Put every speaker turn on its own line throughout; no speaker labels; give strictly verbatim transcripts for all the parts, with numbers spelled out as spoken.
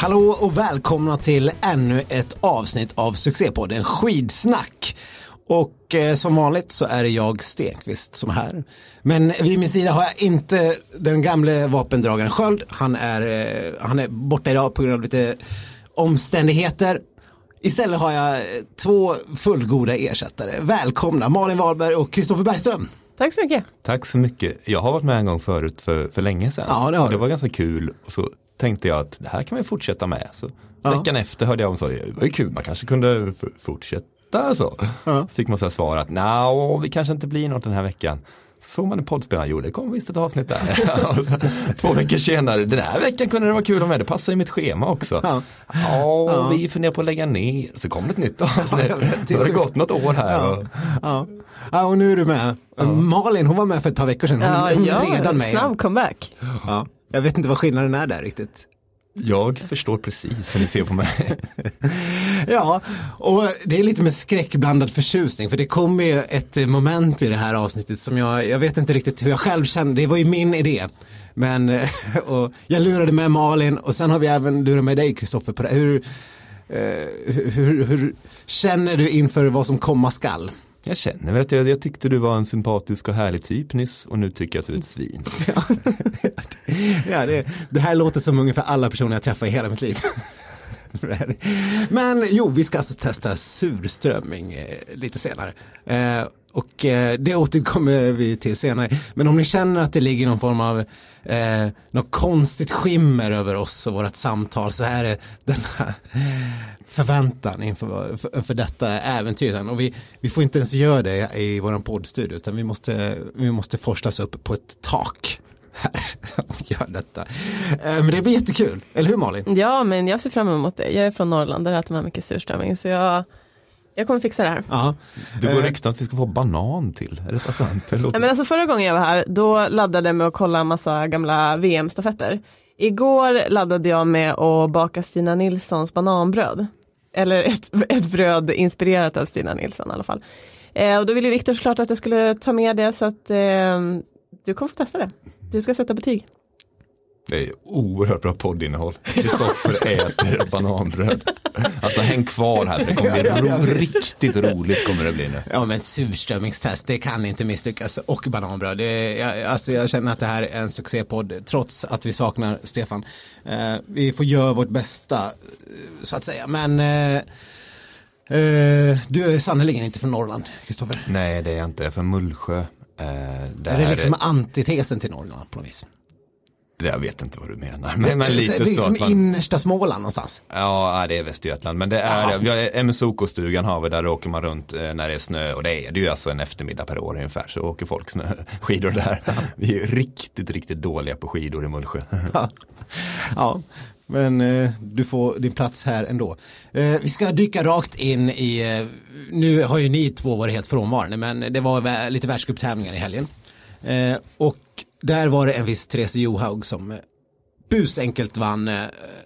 Hallå och välkomna till ännu ett avsnitt av succépodden Skidsnack. Och eh, som vanligt så är det jag, Stenqvist, som är här. Men vid min sida har jag inte den gamla vapendragaren Sköld. Han är, eh, han är borta idag på grund av lite omständigheter. Istället har jag två fullgoda ersättare. Välkomna Malin Wahlberg och Kristoffer Bergström.
Tack så mycket.
Tack så mycket. Jag har varit med en gång förut för, för länge sedan.
Ja, det har du.
Det var ganska kul och så tänkte jag att det här kan vi fortsätta med. Så
Ja.
veckan efter hörde jag om så, det var ju kul, man kanske kunde f- fortsätta så.
Ja.
Så fick man så här svar att nej, vi kanske inte blir något den här veckan. Så såg man en poddspelare, jo det kom visst ett avsnitt där. Och så, två veckor senare, den här veckan kunde det vara kul att med, det passar i mitt schema också.
Ja.
Ja,
Ja.
vi funderar på att lägga ner. Så kom det ett nytt avsnitt.
Ja, jag vet, det
Så
är
har det
sjukt.
gått något år här.
Ja.
Och,
Ja. Ja, och nu är du med. Malin, hon var med för ett par veckor sedan. Hon,
Ja,
hon är
ja,
redan med.
snabb comeback.
Ja. Jag vet inte vad skillnaden är där riktigt.
jag förstår precis hur ni ser på mig.
Ja, och det är lite med skräckblandad förtjusning, för det kommer ju ett moment i det här avsnittet som jag, jag vet inte riktigt hur jag själv kände, det var ju min idé. Men och jag lurade med Malin och sen har vi även lurat med dig, Kristoffer, på det. Hur, eh, hur, hur känner du inför vad som komma skall?
Jag känner väl att jag, jag tyckte du var en sympatisk och härlig typ nyss och nu tycker jag att du är ett svin.
Ja, det, det här låter som ungefär alla personer jag träffar i hela mitt liv. Men jo, vi ska alltså testa surströmming eh, lite senare. Eh, och eh, det återkommer vi till senare. Men om ni känner att det ligger någon form av eh, något konstigt skimmer över oss och vårt samtal, så här är den här förväntan inför för, för detta äventyr. Och vi, vi får inte ens göra det i vår poddstudio, utan vi måste, vi måste forslas upp på ett tak här och gör detta. Eh, men det blir jättekul, eller hur Malin?
Ja, men jag ser fram emot det. Jag är från Norrland, där äter man mycket surströmming. Så jag, jag kommer fixa det här.
Ja.
Det går
Eh,
rykten att vi ska få banan till. Är det sant? Det låter...
Ja, men alltså förra gången jag var här, då laddade jag med att kolla en massa gamla V M-stafetter. Igår laddade jag med att baka Stina Nilssons bananbröd. Eller ett, ett bröd inspirerat av Stina Nilsson i alla fall. Eh, och då ville Viktor såklart att jag skulle ta med det, så att eh, du kommer få testa det. Du ska sätta betyg.
Det är oerhört bra poddinnehåll. Kristoffer äter bananbröd. Alltså häng kvar här, för det kommer bli
Ja, ja, ja,
ro-
visst.
riktigt roligt kommer det bli nu.
Ja, men surströmmingstest, det kan inte misslyckas. Och bananbröd. Det, jag, alltså jag känner att det här är en succépodd, trots att vi saknar Stefan. Eh, vi får göra vårt bästa, eh, så att säga. Men eh, eh, du är sannoliken inte från Norrland, Kristoffer.
Nej, det är jag inte. Jag är från Mullsjö. Eh, där
Det är liksom antitesen till Norrland på något vis.
Jag vet inte vad du menar. Men, men lite
det är
så
som
att man...
innersta Småland någonstans.
Ja, det är Västergötland. Men det
Jaha.
är, jag, M S O-stugan har vi, där åker man runt eh, när det är snö. Och det är det är ju alltså en eftermiddag per år ungefär, så åker folk snö, skidor där. Vi är riktigt, riktigt dåliga på skidor i Mullsjö.
Ja, ja. Men eh, du får din plats här ändå. Eh, vi ska dyka rakt in i, eh, nu har ju ni två varit helt frånvarande, men det var vä- lite världscuptävlingar i helgen. Eh, och där var det en viss Therese Johaug som eh, busenkelt vann eh,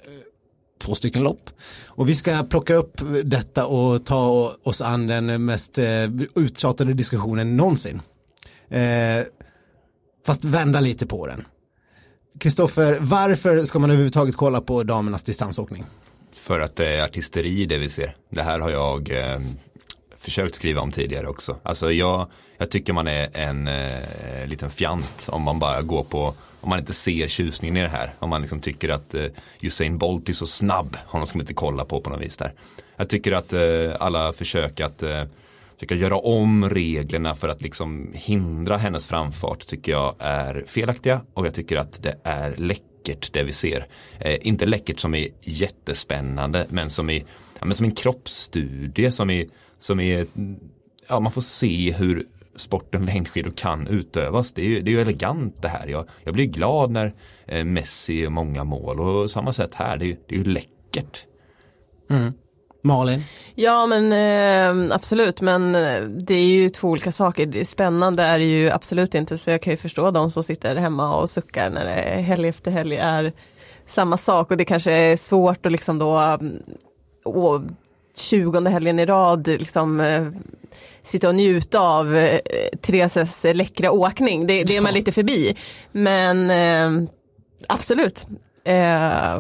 två stycken lopp. Och vi ska plocka upp detta och ta oss an den mest eh, uttjatade diskussionen någonsin. Eh, fast vända lite på den. Kristoffer, varför ska man överhuvudtaget kolla på damernas distansåkning?
För att det är artisteri det vi ser. Det här har jag eh, försökt skriva om tidigare också. Alltså jag, jag tycker man är en eh, liten fjant om man bara går på, om man inte ser tjusningen i det här. Om man liksom tycker att eh, Usain Bolt är så snabb, honom ska man inte kolla på på något vis där. Jag tycker att eh, alla försök att eh, försöka göra om reglerna för att liksom hindra hennes framfart tycker jag är felaktiga, och jag tycker att det är läckert det vi ser. Eh, inte läckert som är jättespännande, men som är, ja, men som en kroppsstudie som är, som är ja, man får se hur sporten längdskidor kan utövas. Det är ju, det är ju elegant det här. Jag, jag blir glad när eh, Messi gör många mål, och samma sätt här, det är, det är ju läckert.
Mm. Malin?
Ja, men eh, absolut, men det är ju två olika saker. Det är spännande är det ju absolut inte, så jag kan ju förstå de som sitter hemma och suckar när det helg efter helg är samma sak, och det kanske är svårt att liksom då och tjugonde helgen i rad liksom eh, sitta och njuta av eh, Thereses läckra åkning. Det, det är man lite förbi, men eh, absolut. Eh,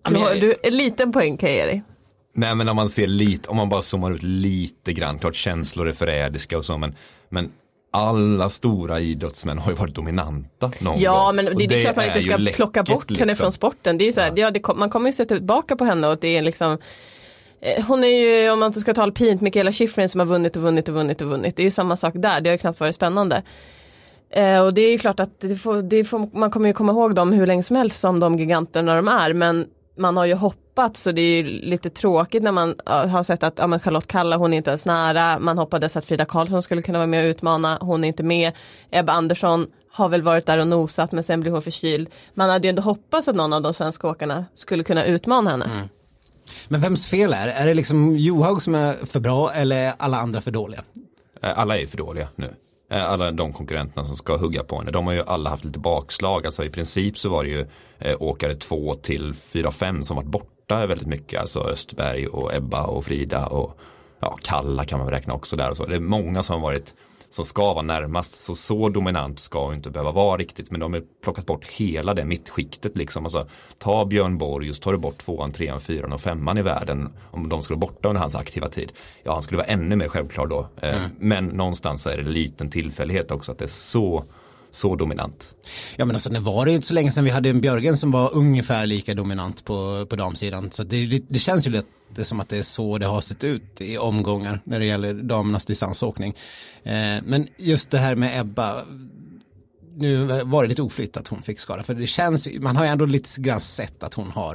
Du har du, en liten poäng kan jag ge dig.
Nej, men om man ser lite, om man bara zoomar ut lite grann, klart känslor är förrädiska och så, men, men alla stora idrottsmän har ju varit dominanta någon
ja,
gång.
men det, det är klart man inte ska läckert, plocka bort liksom. henne från sporten. Det är ju så här, ja. Ja, det, man kommer ju se tillbaka på henne och det är liksom eh, hon är ju, om man inte ska ta alpint, Mikaela Shiffrin som har vunnit och vunnit och vunnit och vunnit. Det är ju samma sak där, det har ju knappt varit spännande. Eh, och det är ju klart att det får, det får, man kommer ju komma ihåg dem hur länge som helst som de giganterna de är, men man har ju hoppats så det är ju lite tråkigt när man uh, har sett att ja, men Charlotte Kalla, hon är inte ens nära. Man hoppades att Frida Karlsson skulle kunna vara med och utmana. Hon är inte med. Ebba Andersson har väl varit där och nosat, men sen blir hon förkyld. Man hade ju ändå hoppats att någon av de svenska åkarna skulle kunna utmana henne. Mm.
Men vems fel är det? Är det liksom Johaug som är för bra eller alla andra för dåliga?
Alla är för dåliga nu. Alla de konkurrenterna som ska hugga på henne, de har ju alla haft lite bakslag. Alltså i princip så var det ju eh, åkare två till fyra, fem som varit borta väldigt mycket. Alltså Östberg och Ebba och Frida och ja, Kalla kan man räkna också där och så. Det är många som har varit, som ska vara närmast, så så dominant ska inte behöva vara riktigt, men de har plockat bort hela det mittskiktet liksom. Alltså, ta Björn Borg, just tar du bort tvåan, trean, fyran och femman i världen, om de skulle borta under hans aktiva tid, ja han skulle vara ännu mer självklar då, mm. Men någonstans så är det en liten tillfällighet också att det är så så dominant.
Ja, men alltså det var det ju inte så länge sedan vi hade en Björgen som var ungefär lika dominant på, på damsidan. Så det, det, det känns ju lite som att det är så det har sett ut i omgångar när det gäller damernas distansåkning. Eh, men just det här med Ebba, nu var det lite oflytt att hon fick skada. För det känns, man har ju ändå lite grann sett att hon har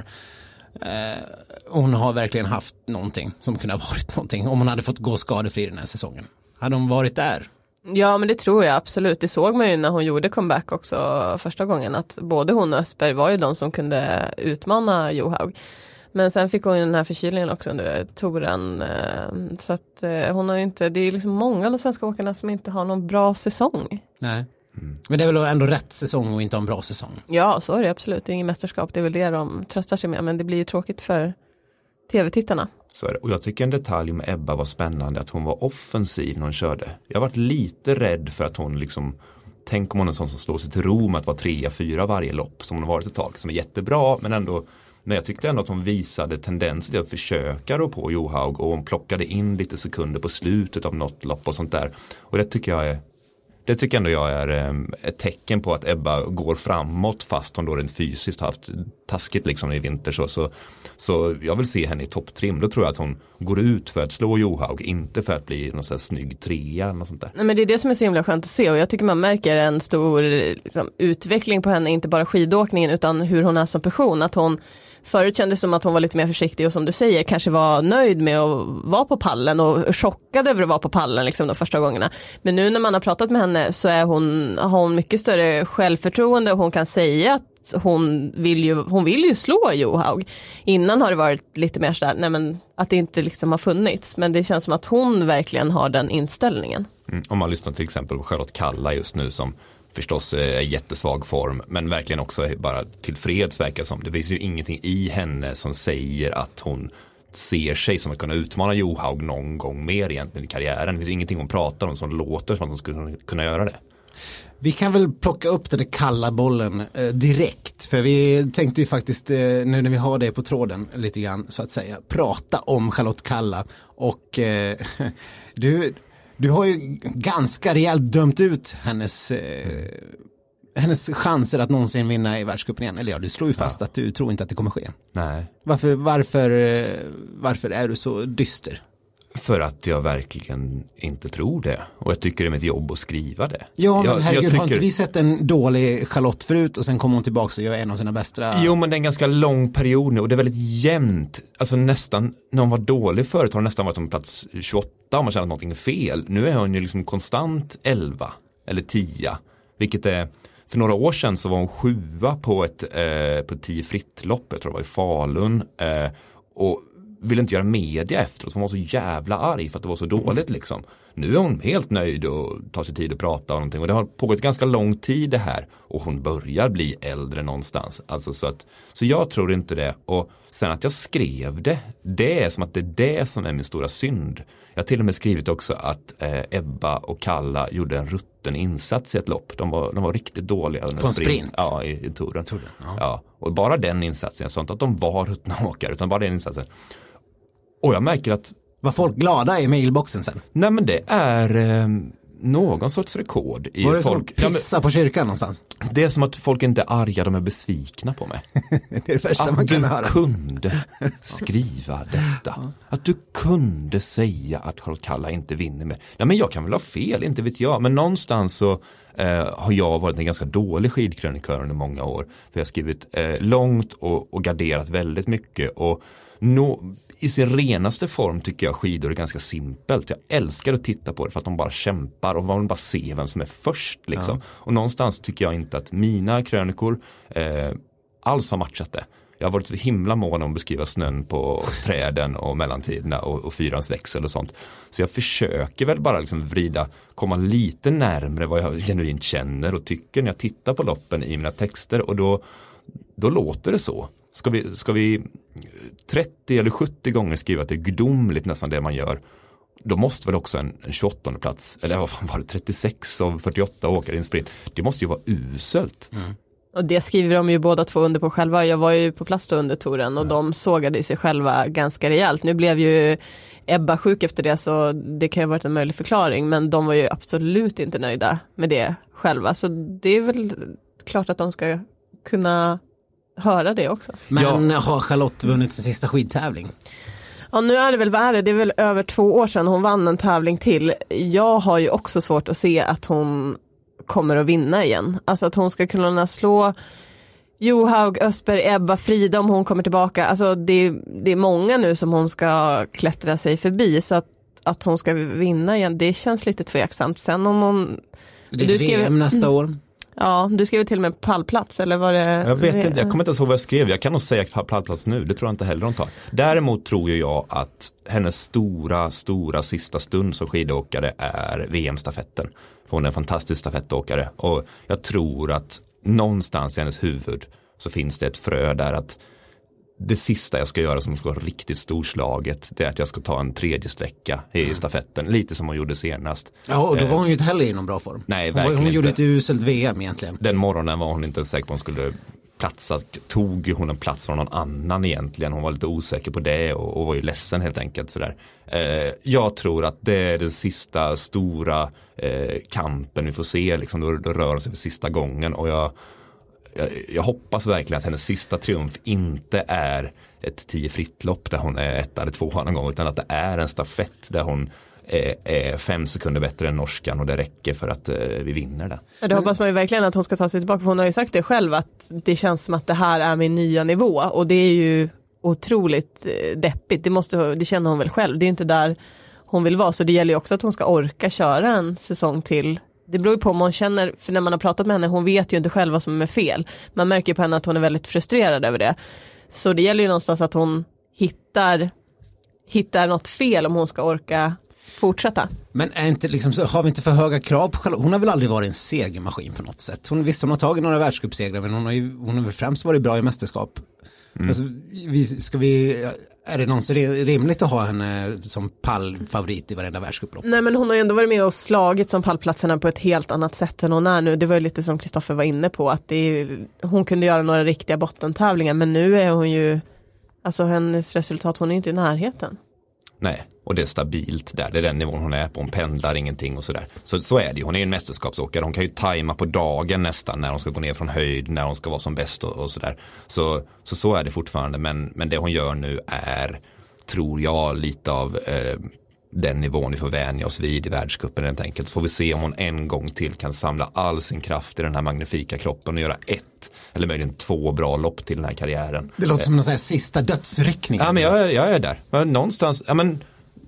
eh, hon har verkligen haft någonting som kunde ha varit någonting. Om hon hade fått gå skadefri den här säsongen. Hade hon varit där?
Ja, men det tror jag absolut. Det såg man ju när hon gjorde comeback också första gången, att både hon och Östberg var ju de som kunde utmana Johaug. Men sen fick hon den här förkylningen också under touren. Så att hon har ju inte, det är liksom många av de svenska åkarna som inte har någon bra säsong.
Nej. Mm. Men det är väl ändå rätt säsong och inte en bra säsong?
Ja, så är det absolut. Det är ingen mästerskap, det är väl det de tröstar sig med. Men det blir ju tråkigt för tv-tittarna.
Så är det. Och jag tycker en detalj med Ebba var spännande, att hon var offensiv när hon körde. Jag har varit lite rädd för att hon liksom, tänk om hon är en sån som slår sig till ro med att vara trea, fyra varje lopp som hon har varit ett tag, som är jättebra, men ändå, men jag tyckte ändå att hon visade tendens till att försöka då på Johaug, och hon plockade in lite sekunder på slutet av något lopp och sånt där. Och det tycker jag är Det tycker ändå jag är ett tecken på att Ebba går framåt, fast hon då rent fysiskt har haft taskigt liksom i vinter. Så, så, så jag vill se henne i topptrim. Då tror jag att hon går ut för att slå Johaug, inte för att bli någon sån här snygg trea eller något sånt där.
Nej, men det är det som är så himla skönt att se, och jag tycker man märker en stor liksom, utveckling på henne, inte bara skidåkningen utan hur hon är som person. Att hon förut kändes som att hon var lite mer försiktig och som du säger kanske var nöjd med att vara på pallen och chockad över att vara på pallen liksom de första gångerna. Men nu när man har pratat med henne så är hon, har hon mycket större självförtroende, och hon kan säga att hon vill ju, hon vill ju slå Johaug. Innan har det varit lite mer sådär, nej men att det inte liksom har funnits. Men det känns som att hon verkligen har den inställningen.
Mm, om man lyssnar till exempel på Charlotte Kalla just nu, som förstås är jättesvag form, men verkligen också bara tillfreds verkar som. Det finns ju ingenting i henne som säger att hon ser sig som att kunna utmana Johaug någon gång mer egentligen i karriären. Det finns ingenting hon pratar om som låter som att hon skulle kunna göra det.
Vi kan väl plocka upp den kalla bollen eh, direkt, för vi tänkte ju faktiskt eh, nu när vi har det på tråden lite grann så att säga, prata om Charlotte Kalla, och eh, du Du har ju ganska rejält dömt ut hennes, eh, hennes chanser att någonsin vinna i världscupen igen. Eller ja, du slår ju fast ja. att du tror inte att det kommer ske.
Nej.
Varför, varför, varför är du så dyster?
För att jag verkligen inte tror det. Och jag tycker det är mitt jobb att skriva det.
Ja, men
jag,
herregud,
jag tycker...
har inte vi sett en dålig Charlotte förut och sen kommer hon tillbaka och gör en av sina bästa...
Jo, men det är en ganska lång period nu och det är väldigt jämnt. Alltså nästan, när hon var dålig förut har hon nästan varit på plats tjugoåtta om man känner att någonting är fel. Nu är hon ju liksom konstant elva eller tio. Vilket är, för några år sedan så var hon sjua på ett, eh, på ett tio frittlopp, jag tror det var i Falun. Eh, och ville inte göra media efteråt, hon var så jävla arg för att det var så dåligt liksom. Nu är hon helt nöjd och tar sig tid att prata om någonting, och det har pågått ganska lång tid det här, och hon börjar bli äldre någonstans. Alltså så att, så jag tror inte det, och sen att jag skrev det, det är som att det är det som är min stora synd. Jag har till och med skrivit också att eh, Ebba och Kalla gjorde en rutten insats i ett lopp. De var, de var riktigt dåliga under
på en sprint.
sprint. Ja, i, i touren.
touren ja.
Ja, och bara den insatsen, sånt att de var ruttna åkare, utan bara den insatsen. Och jag märker att...
Var folk glada i mailboxen sen?
Nej, men det är... Eh, någon sorts rekord i
var det
folk.
Som att pissa ja, men, på kyrkan någonstans?
Det är som att folk inte är arga, de är besvikna på mig.
Det är det första
att
man kan
du
höra.
kunde skriva detta. Att du kunde säga att Charlotte Kalla inte vinner med. Nej, men jag kan väl ha fel, inte vet jag. Men någonstans så eh, har jag varit en ganska dålig skidkrönikör under många år. För jag har skrivit eh, långt och, och garderat väldigt mycket. Och no, i sin renaste form tycker jag skidor är ganska simpelt. Jag älskar att titta på det för att de bara kämpar och man vill bara se vem som är först. Liksom. Ja. Och någonstans tycker jag inte att mina krönikor eh, alls har matchat det. Jag har varit så himla mån om att beskriva snön på träden och mellantiderna och, och fyrans växel och sånt. Så jag försöker väl bara liksom vrida, komma lite närmare vad jag genuint känner och tycker när jag tittar på loppen i mina texter. Och då, då låter det så. Ska vi, ska vi trettio eller sjuttio gånger skriva att det är gudomligt nästan det man gör, då måste väl också en, en tjugoåttonde plats, eller vad fan var det, trettiosex av fyrtioåtta åkare i en sprint. Det måste ju vara uselt.
Mm. Och det skriver de ju båda två under på själva. Jag var ju på plats under touren och ja. de sågade sig själva ganska rejält. Nu blev ju Ebba sjuk efter det, så det kan ju ha varit en möjlig förklaring, men de var ju absolut inte nöjda med det själva. Så det är väl klart att de ska kunna höra det också.
Men ja. Har Charlotte vunnit sin sista skidtävling?
Ja, nu är det väl värre. Det är väl över två år sedan hon vann en tävling till. Jag har ju också svårt att se att hon kommer att vinna igen. Alltså att hon ska kunna slå Johaug, Östberg, Ebba, Frida om hon kommer tillbaka. Alltså det, det är många nu som hon ska klättra sig förbi, så att, att hon ska vinna igen, det känns lite tveksamt. Sen om hon...
Det är V M nästa år.
Ja, du skrev till och med pallplats, eller var det...
Jag vet inte, jag kommer inte ens ihåg vad jag skrev. Jag kan nog säga pallplats nu, det tror jag inte heller de tar. Däremot tror ju jag att hennes stora, stora sista stund som skidåkare är V M-stafetten. För hon är en fantastisk stafettåkare. Och jag tror att någonstans i hennes huvud så finns det ett frö där att det sista jag ska göra som ska vara riktigt storslaget, det är att jag ska ta en tredje sträcka i mm. stafetten. Lite som hon gjorde senast.
Ja, och då var hon ju inte heller i någon bra form.
Nej,
hon,
verkligen
hon gjorde
inte.
ett uselt V M egentligen.
Den morgonen var hon inte säker på att hon skulle platsa. Tog hon en plats från någon annan egentligen. Hon var lite osäker på det och, och var ju ledsen helt enkelt. Sådär. Eh, jag tror att det är den sista stora eh, kampen vi får se. Liksom, då, då rör sig för sista gången. Och jag... Jag, jag hoppas verkligen att hennes sista triumf inte är ett tio fritt lopp där hon är ett eller två någon gång, utan att det är en stafett där hon är, är fem sekunder bättre än norskan och det räcker för att eh, vi vinner det.
Ja, det hoppas man ju verkligen att hon ska ta sig tillbaka, för hon har ju sagt det själv att det känns som att det här är min nya nivå, och det är ju otroligt eh, deppigt. Det, måste, det känner hon väl själv, det är inte där hon vill vara, så det gäller ju också att hon ska orka köra en säsong till. Det beror ju på om hon känner, för när man har pratat med henne, hon vet ju inte själv vad som är fel. Man märker ju på henne att hon är väldigt frustrerad över det. Så det gäller ju någonstans att hon hittar, hittar något fel om hon ska orka fortsätta.
Men är inte liksom, så har vi inte för höga krav på Charlotte? Hon har väl aldrig varit en segermaskin på något sätt. Hon, visst, hon har tagit några världscupsegrar, men hon har ju hon har väl främst varit bra i mästerskap. Mm. Alltså, vi, ska vi, är det någonsin rimligt att ha henne som pallfavorit i varenda världscuplopp?
Nej, men hon har ju ändå varit med och slagit som pallplatserna på ett helt annat sätt än hon är nu. Det var ju lite som Kristoffer var inne på, att det är, hon kunde göra några riktiga bottentävlingar, men nu är hon ju, alltså hennes resultat, hon är inte i närheten.
Nej, och det är stabilt där. Det är den nivån hon är på. Hon pendlar ingenting och sådär. Så, så är det ju. Hon är en mästerskapsåkare. Hon kan ju tajma på dagen nästan när hon ska gå ner från höjd, när hon ska vara som bäst och, och sådär. Så, så så är det fortfarande. Men, men det hon gör nu är, tror jag, lite av eh, den nivån vi får vänja oss vid i världscupen helt enkelt. Så får vi se om hon en gång till kan samla all sin kraft i den här magnifika kroppen och göra ett eller möjligen två bra lopp till den här karriären.
Det låter som en sån här sista dödsryckning.
Ja, men jag, jag är där. Men någonstans, ja men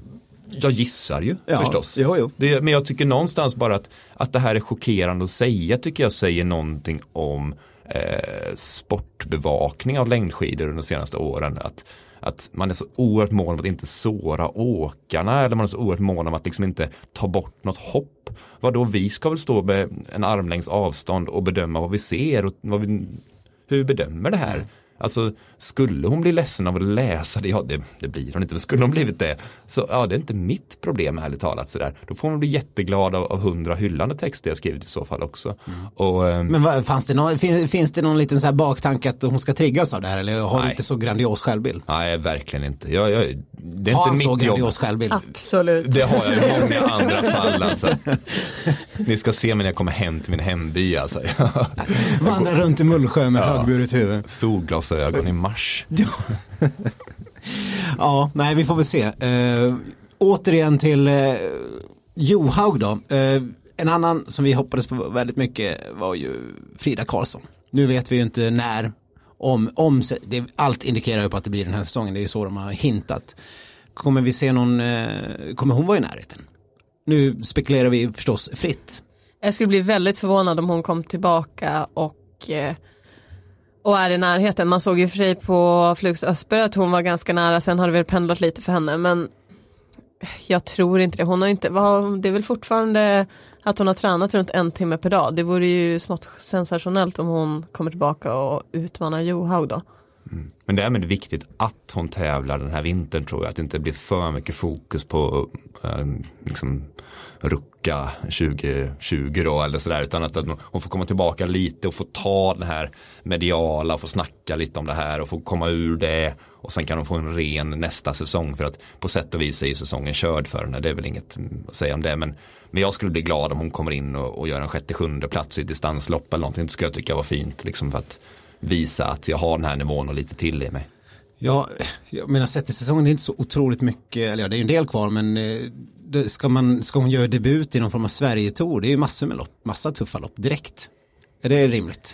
jag gissar ju
ja,
förstås.
Jo, jo.
Det, men jag tycker någonstans bara att, att det här är chockerande att säga, tycker jag säger någonting om eh, sportbevakning av längdskidor under de senaste åren. Att, att man är så oerhört mån om att inte såra åkarna, eller man är så oerhört mån om att liksom inte ta bort något hopp. Vadå, vi ska väl stå med en armlängds avstånd och bedöma vad vi ser och vad vi, hur vi bedömer det här. Alltså, skulle hon bli ledsen av att läsa det? Ja, det, det blir hon inte. Men skulle hon blivit det, så ja, det är inte mitt problem, ärligt talat. Sådär. Då får hon bli jätteglad av, av hundra hyllande texter jag skrivit i så fall också. Mm. Och, eh,
men vad, fanns det någon, finns, finns det någon liten så här baktanke att hon ska triggas av det här? Eller har du inte så grandios självbild?
Nej, verkligen inte. Jag, jag, det är
har
inte
så
mitt jobb.
Grandios självbild?
Absolut.
Det har jag i många andra fall. Alltså. Ni ska se mig när jag kommer hem till min hemby. Alltså.
Vandra runt i Mullsjö med ja. högburet huvud.
Solglasögon i mars.
Ja, nej, vi får väl se. Uh, återigen till uh, Johaug då. Uh, en annan som vi hoppades på väldigt mycket var ju Frida Karlsson. Nu vet vi ju inte när. Om, om det, allt indikerar ju på att det blir den här säsongen. Det är ju så de har hintat. Kommer vi se någon, uh, kommer hon vara i närheten? Nu spekulerar vi förstås fritt.
Jag skulle bli väldigt förvånad om hon kom tillbaka och uh... och är i närheten. Man såg ju för sig på Flugs Östberg att hon var ganska nära. Sen har det väl pendlat lite för henne. Men jag tror inte det. Hon har inte, det är väl fortfarande att hon har tränat runt en timme per dag. Det vore ju smått sensationellt om hon kommer tillbaka och utmanar Johaug då.
Mm. Men det är med viktigt att hon tävlar den här vintern, tror jag. Att det inte blir för mycket fokus på äh, liksom rucka tjugo tjugo då eller sådär, utan att, att hon får komma tillbaka lite och få ta den här mediala och få snacka lite om det här och få komma ur det, och sen kan hon få en ren nästa säsong, för att på sätt och vis är ju säsongen körd för henne. Det är väl inget att säga om det, men, men jag skulle bli glad om hon kommer in och, och gör en sjätte sjunde plats i distanslopp eller någonting. Det skulle jag tycka var fint, liksom, för att visa att jag har den här nivån och lite till i mig.
Ja, jag menar, sett i säsongen är inte så otroligt mycket, eller ja, det är ju en del kvar, men det, ska, man, ska hon göra debut i någon form av Sverige-tour, det är ju massor med lopp, massa tuffa lopp direkt. Är det rimligt?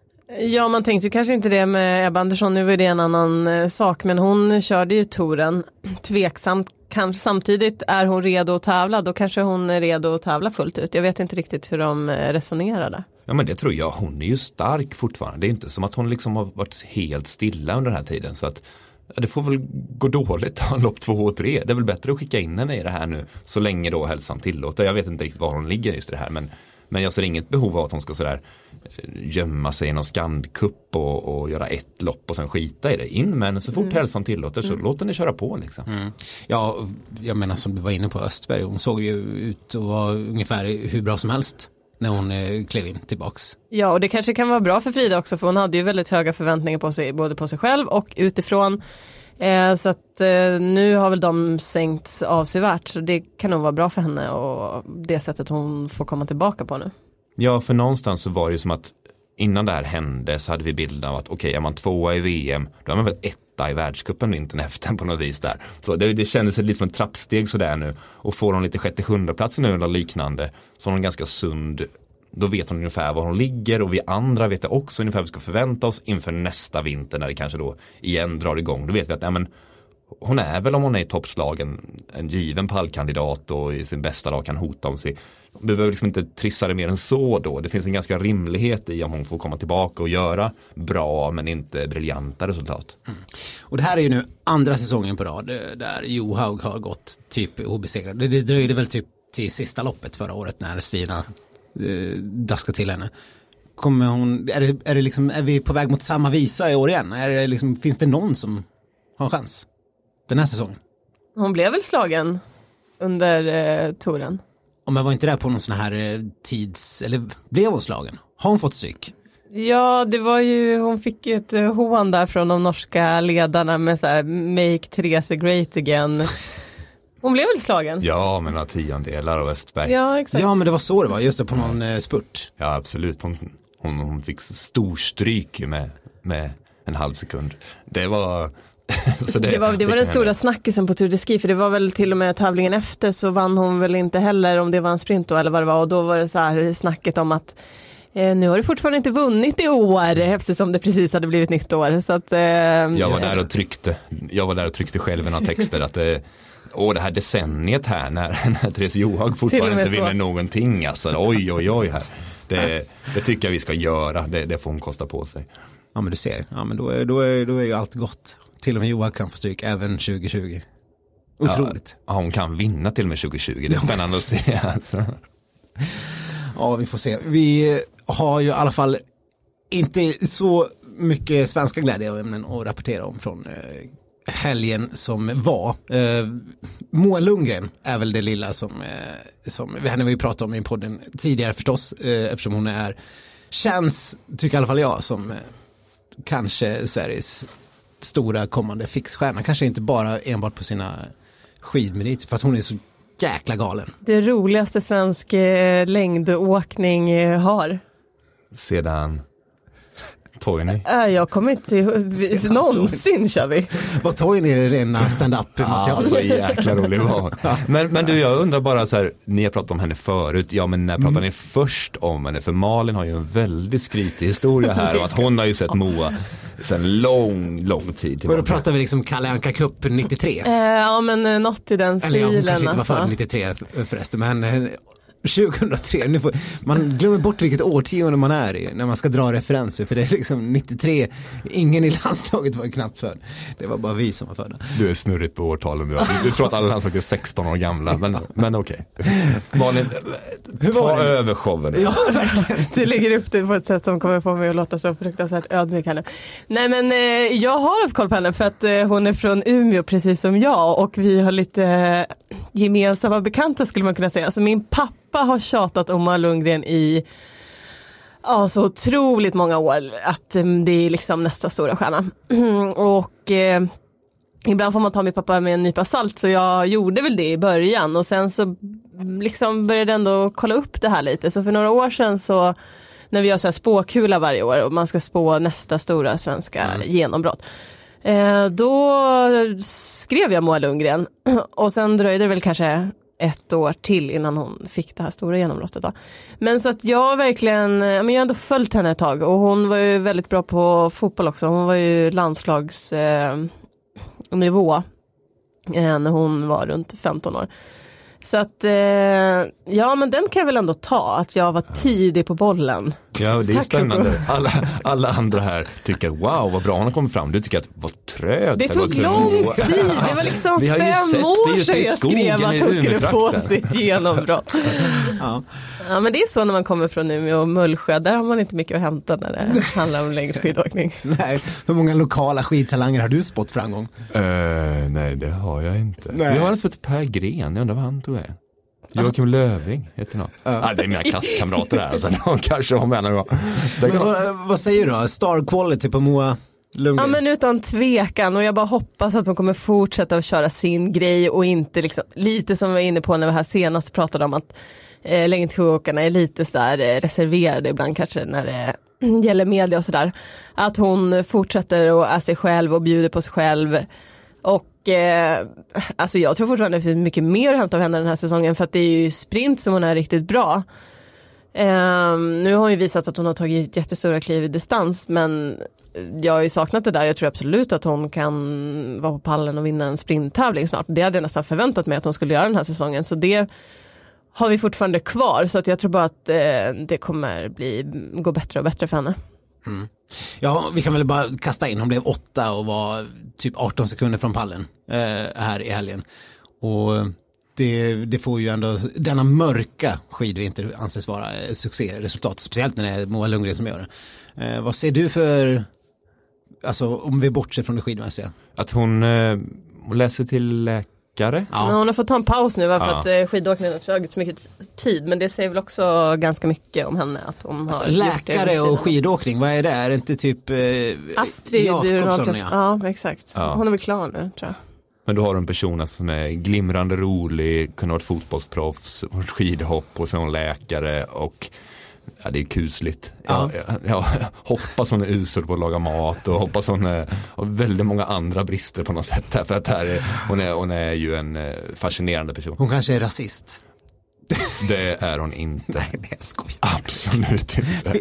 Ja, man tänkte ju kanske inte det med Ebba Andersson, nu var det en annan eh, sak, men hon körde ju touren tveksamt. Kanske samtidigt är hon redo att tävla, då kanske hon är redo att tävla fullt ut. Jag vet inte riktigt hur de resonerade.
Ja, men det tror jag. Hon är ju stark fortfarande. Det är inte som att hon liksom har varit helt stilla under den här tiden. Så att ja, det får väl gå dåligt ha lopp två och tre. Det är väl bättre att skicka in henne i det här nu, så länge då hälsan tillåter. Jag vet inte riktigt var hon ligger just i det här, men, men jag ser inget behov av att hon ska sådär gömma sig i någon skandkupp och, och göra ett lopp och sen skita i det. In med henne så fort mm. hälsan tillåter, så mm. låt henne köra på liksom. Mm.
Ja, jag menar, som du var inne på, Östberg, hon såg ju ut och var ungefär hur bra som helst när hon eh, klev in tillbaks. Ja,
och det kanske kan vara bra för Frida också, för hon hade ju väldigt höga förväntningar på sig, både på sig själv och utifrån. Eh, så att eh, nu har väl de sänkt avsevärt, så det kan nog vara bra för henne och det sättet hon får komma tillbaka på nu.
Ja, för någonstans så var det ju som att innan det här hände så hade vi bilden av att okej, okay, är man tvåa i V M, då är man väl etta i världscupen vintern efter på något vis där. Så det, det kändes lite som ett trappsteg sådär nu. Och får hon lite sjätte sjunde plats nu eller liknande, så har hon ganska sund, då vet hon ungefär var hon ligger, och vi andra vet också ungefär vad vi ska förvänta oss inför nästa vinter när det kanske då igen drar igång. Då vet vi att ja, men, hon är väl, om hon är i toppslagen, en given pallkandidat och i sin bästa dag kan hota om sig. Vi behöver liksom inte trissa det mer än så då. Det finns en ganska rimlighet i om hon får komma tillbaka och göra bra men inte briljanta resultat. Mm.
Och det här är ju nu andra säsongen på rad där Johaug har gått typ obesegrad. Det, det dröjde väl typ till sista loppet förra året när Stina eh, daskade till henne. Kommer hon, är, det, är, det liksom, är vi på väg mot samma visa i år igen? Är det liksom, finns det någon som har en chans den här säsongen?
Hon blev väl slagen under eh, touren.
Om jag var inte där på någon sån här eh, tids... Eller blev hon slagen? Har hon fått psyk?
Ja, det var ju... Hon fick ju ett eh, hån där från de norska ledarna med så här Make Therese great again. Hon blev väl slagen?
Ja, men några tiondelar av Östberg.
Ja, exakt.
Ja, men det var så det var. Just det, på någon eh, spurt.
Ja, absolut. Hon, hon, hon fick stor stryk med, med en halv sekund. Det var... Så det,
det var, det var den stora snackisen på Tour de Ski, för det var väl till och med tävlingen efter så vann hon väl inte heller, om det var en sprint då eller vad det var, och då var det så här snacket om att eh, nu har du fortfarande inte vunnit i år eftersom det precis hade blivit nytt år. Så att, eh,
jag var där och tryckte jag var där och tryckte själv i några texter att eh, åh, det här decenniet här när, när Therese Johaug fortfarande inte vinner någonting, alltså oj oj oj här. Det, det tycker jag vi ska göra, det, det får hon kosta på sig.
Ja, men du ser, ja, men då är, då är, då är ju allt gott. Till och med Johaug kan få stryk även tjugo tjugo. Otroligt.
Ja, hon kan vinna till och med tjugo tjugo. Det är spännande att se. Alltså.
Ja, vi får se. Vi har ju i alla fall inte så mycket svenska glädjeämnen att rapportera om från eh, helgen som var. Eh, Moa Lundgren är väl det lilla som, eh, som henne vi pratat om i podden tidigare förstås, eh, eftersom hon är, känns, tycker i alla fall jag, som eh, kanske Sveriges stora kommande fixstjärna. Kanske inte bara enbart på sina skidmeriter, för att hon är så jäkla galen.
Det roligaste svensk eh, längdåkning eh, har.
Sedan Toini.
Äh, jag kommer inte ihåg. Någonsin kör vi.
Vad Toini är det rena stand-up-material?
Ja, så jäkla rolig var. Men, men du, jag undrar bara så här, ni har pratat om henne förut. Ja, men när pratade mm. ni först om henne? För Malin har ju en väldigt skrytig historia här och att hon har ju sett Moa sedan lång, lång tid tillbaka.
Och då pratar vi liksom Kalle Anka Cup nittiotre.
Eh, ja, men något i den stilen.
Eller ja, hon kanske inte var
alltså.
född nittiotre förresten, men tjugohundratre, nu får, man glömmer bort vilket årtionde man är i när man ska dra referenser, för det är liksom nittiotre, ingen i landslaget var knappt född. Det var bara vi som var födda.
Du är snurrigt på årtalen nu. Du tror att alla landslag är sexton år gamla, men, men okej. Malin,
hur var
ta
det?
över showen.
Ja, verkligen.
Du lägger upp det på ett sätt som kommer få mig att låta så fruktansvärt ödmjuk henne. Nej, men eh, jag har haft koll på henne för att eh, hon är från Umeå precis som jag, och vi har lite eh, gemensamma bekanta, skulle man kunna säga. Alltså min pappa har tjatat om Moa Lundgren i ja, så otroligt många år att um, det är liksom nästa stora stjärna. Mm, och eh, ibland får man ta min pappa med en nypa salt, så jag gjorde väl det i början, och sen så liksom började ändå kolla upp det här lite. Så för några år sedan, så när vi gör så här spåkula varje år och man ska spå nästa stora svenska mm. genombrott, eh, då skrev jag Moa Lundgren, och sen dröjde det väl kanske ett år till innan hon fick det här stora genombrottet då. Men så att jag verkligen, men jag har ändå följt henne ett tag, och hon var ju väldigt bra på fotboll också. Hon var ju landslagsnivå eh, eh, när hon var runt femton år. Så att, eh, ja, men den kan jag väl ändå ta, att jag var tidig på bollen.
Ja, det är
Tack,
spännande. Alla, alla andra här tycker att wow, vad bra hon har kommit fram. Du tycker att vad trögt.
Det tog lång tid. Det var liksom fem år sedan jag skrev att hon skulle få sitt genombrott. Ja. Ja, men det är så när man kommer från Umeå och Mullsjö. Där har man inte mycket att hämta när det handlar om längdskidåkning.
Nej, hur många lokala skidtalanger har du spått framgång?
Uh, nej, det har jag inte. Nej. Jag har alltså ett Per Gren, jag undrar vad han tog är. Joakim uh. Löving heter något. Uh. Ah, det är mina klasskamrater där. Alltså, de kanske har med några.
Men vad, vad säger du då? Star quality på Moa Lundgren?
Ja, men utan tvekan, och jag bara hoppas att hon kommer fortsätta att köra sin grej och inte liksom, lite som vi var inne på när vi här senast pratade om att eh, längdskidåkarna är lite så där eh, reserverade ibland kanske när det eh, gäller media och sådär. Att hon fortsätter och är sig själv och bjuder på sig själv. Och eh, alltså jag tror fortfarande att det finns mycket mer att hämta av henne den här säsongen, för att det är ju sprint som hon är riktigt bra. Eh, nu har hon ju visat att hon har tagit jättestora kliv i distans, men jag har ju saknat det där. Jag tror absolut att hon kan vara på pallen och vinna en sprinttävling snart. Det hade jag nästan förväntat mig att hon skulle göra den här säsongen, så det har vi fortfarande kvar, så att jag tror bara att eh, det kommer bli, gå bättre och bättre för henne.
Mm. Ja, vi kan väl bara kasta in. Hon blev åtta och var typ arton sekunder från pallen eh, här i helgen. Och det, det får ju ändå denna mörka skidvinter anses vara succéresultat, speciellt när det är Moa Lundgren som gör det. Eh, vad ser du för, alltså om vi bortser från det skidmässiga?
Att hon, eh, hon läser till läkare.
Ja. Hon har fått ta en paus nu för ja. att eh, skidåkningen har tagit så mycket tid, men det säger väl också ganska mycket om henne att hon har
alltså, läkare och skidåkning, vad är det? Är det inte typ eh,
Astrid
Jakobsson?
Ja, ja, exakt. Ja. Hon är väl klar nu, tror jag.
Men du har en person som är glimrande rolig, kunde vara ett fotbollsproffs, skidhopp, och sen läkare, och ja, det är kusligt. Ja. Jag, jag, jag hoppas hon är usel på att laga mat, och hoppas hon är, har väldigt många andra brister på något sätt. För att här är, hon, är, hon är ju en fascinerande person.
Hon kanske är rasist.
Det är hon inte.
Nej, det är skoj.
Absolut inte.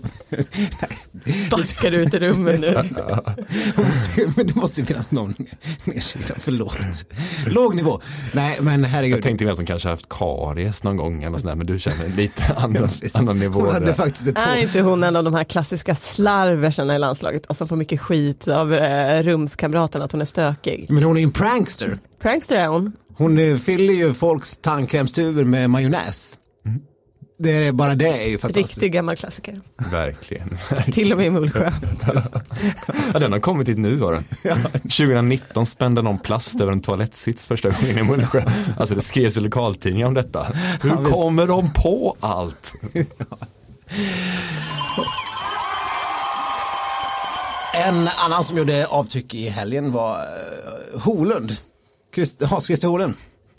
Backar ut i rummet nu.
Men det måste ju finnas någon nedsida, förlåt. Låg nivå. Nej, men herregud.
Jag tänkte väl att hon kanske haft karies någon gång eller sådär, men du känner lite annan, annan nivå.
Hon hade faktiskt ett
är inte hon en av de här klassiska slarverserna i landslaget, och som får mycket skit av eh, rumskamraterna att hon är stökig?
Men hon är en prankster.
Prankster är hon.
Hon fyller ju folks tandkrämstuber med majonnäs. Mm. Det är bara det är ju fantastiskt.
Riktig gammal klassiker.
Verkligen.
Till och med i Mullsjö.
Ja, den har kommit hit nu, har den. Ja. tjugonitton spände någon plast över en toalettsits första gången i Mullsjö. Alltså det skrevs i lokaltidningar om detta. Hur ja, kommer de på allt? Ja.
En annan som gjorde avtryck i helgen var uh, Holund. Christ, Hans-Christer Holund.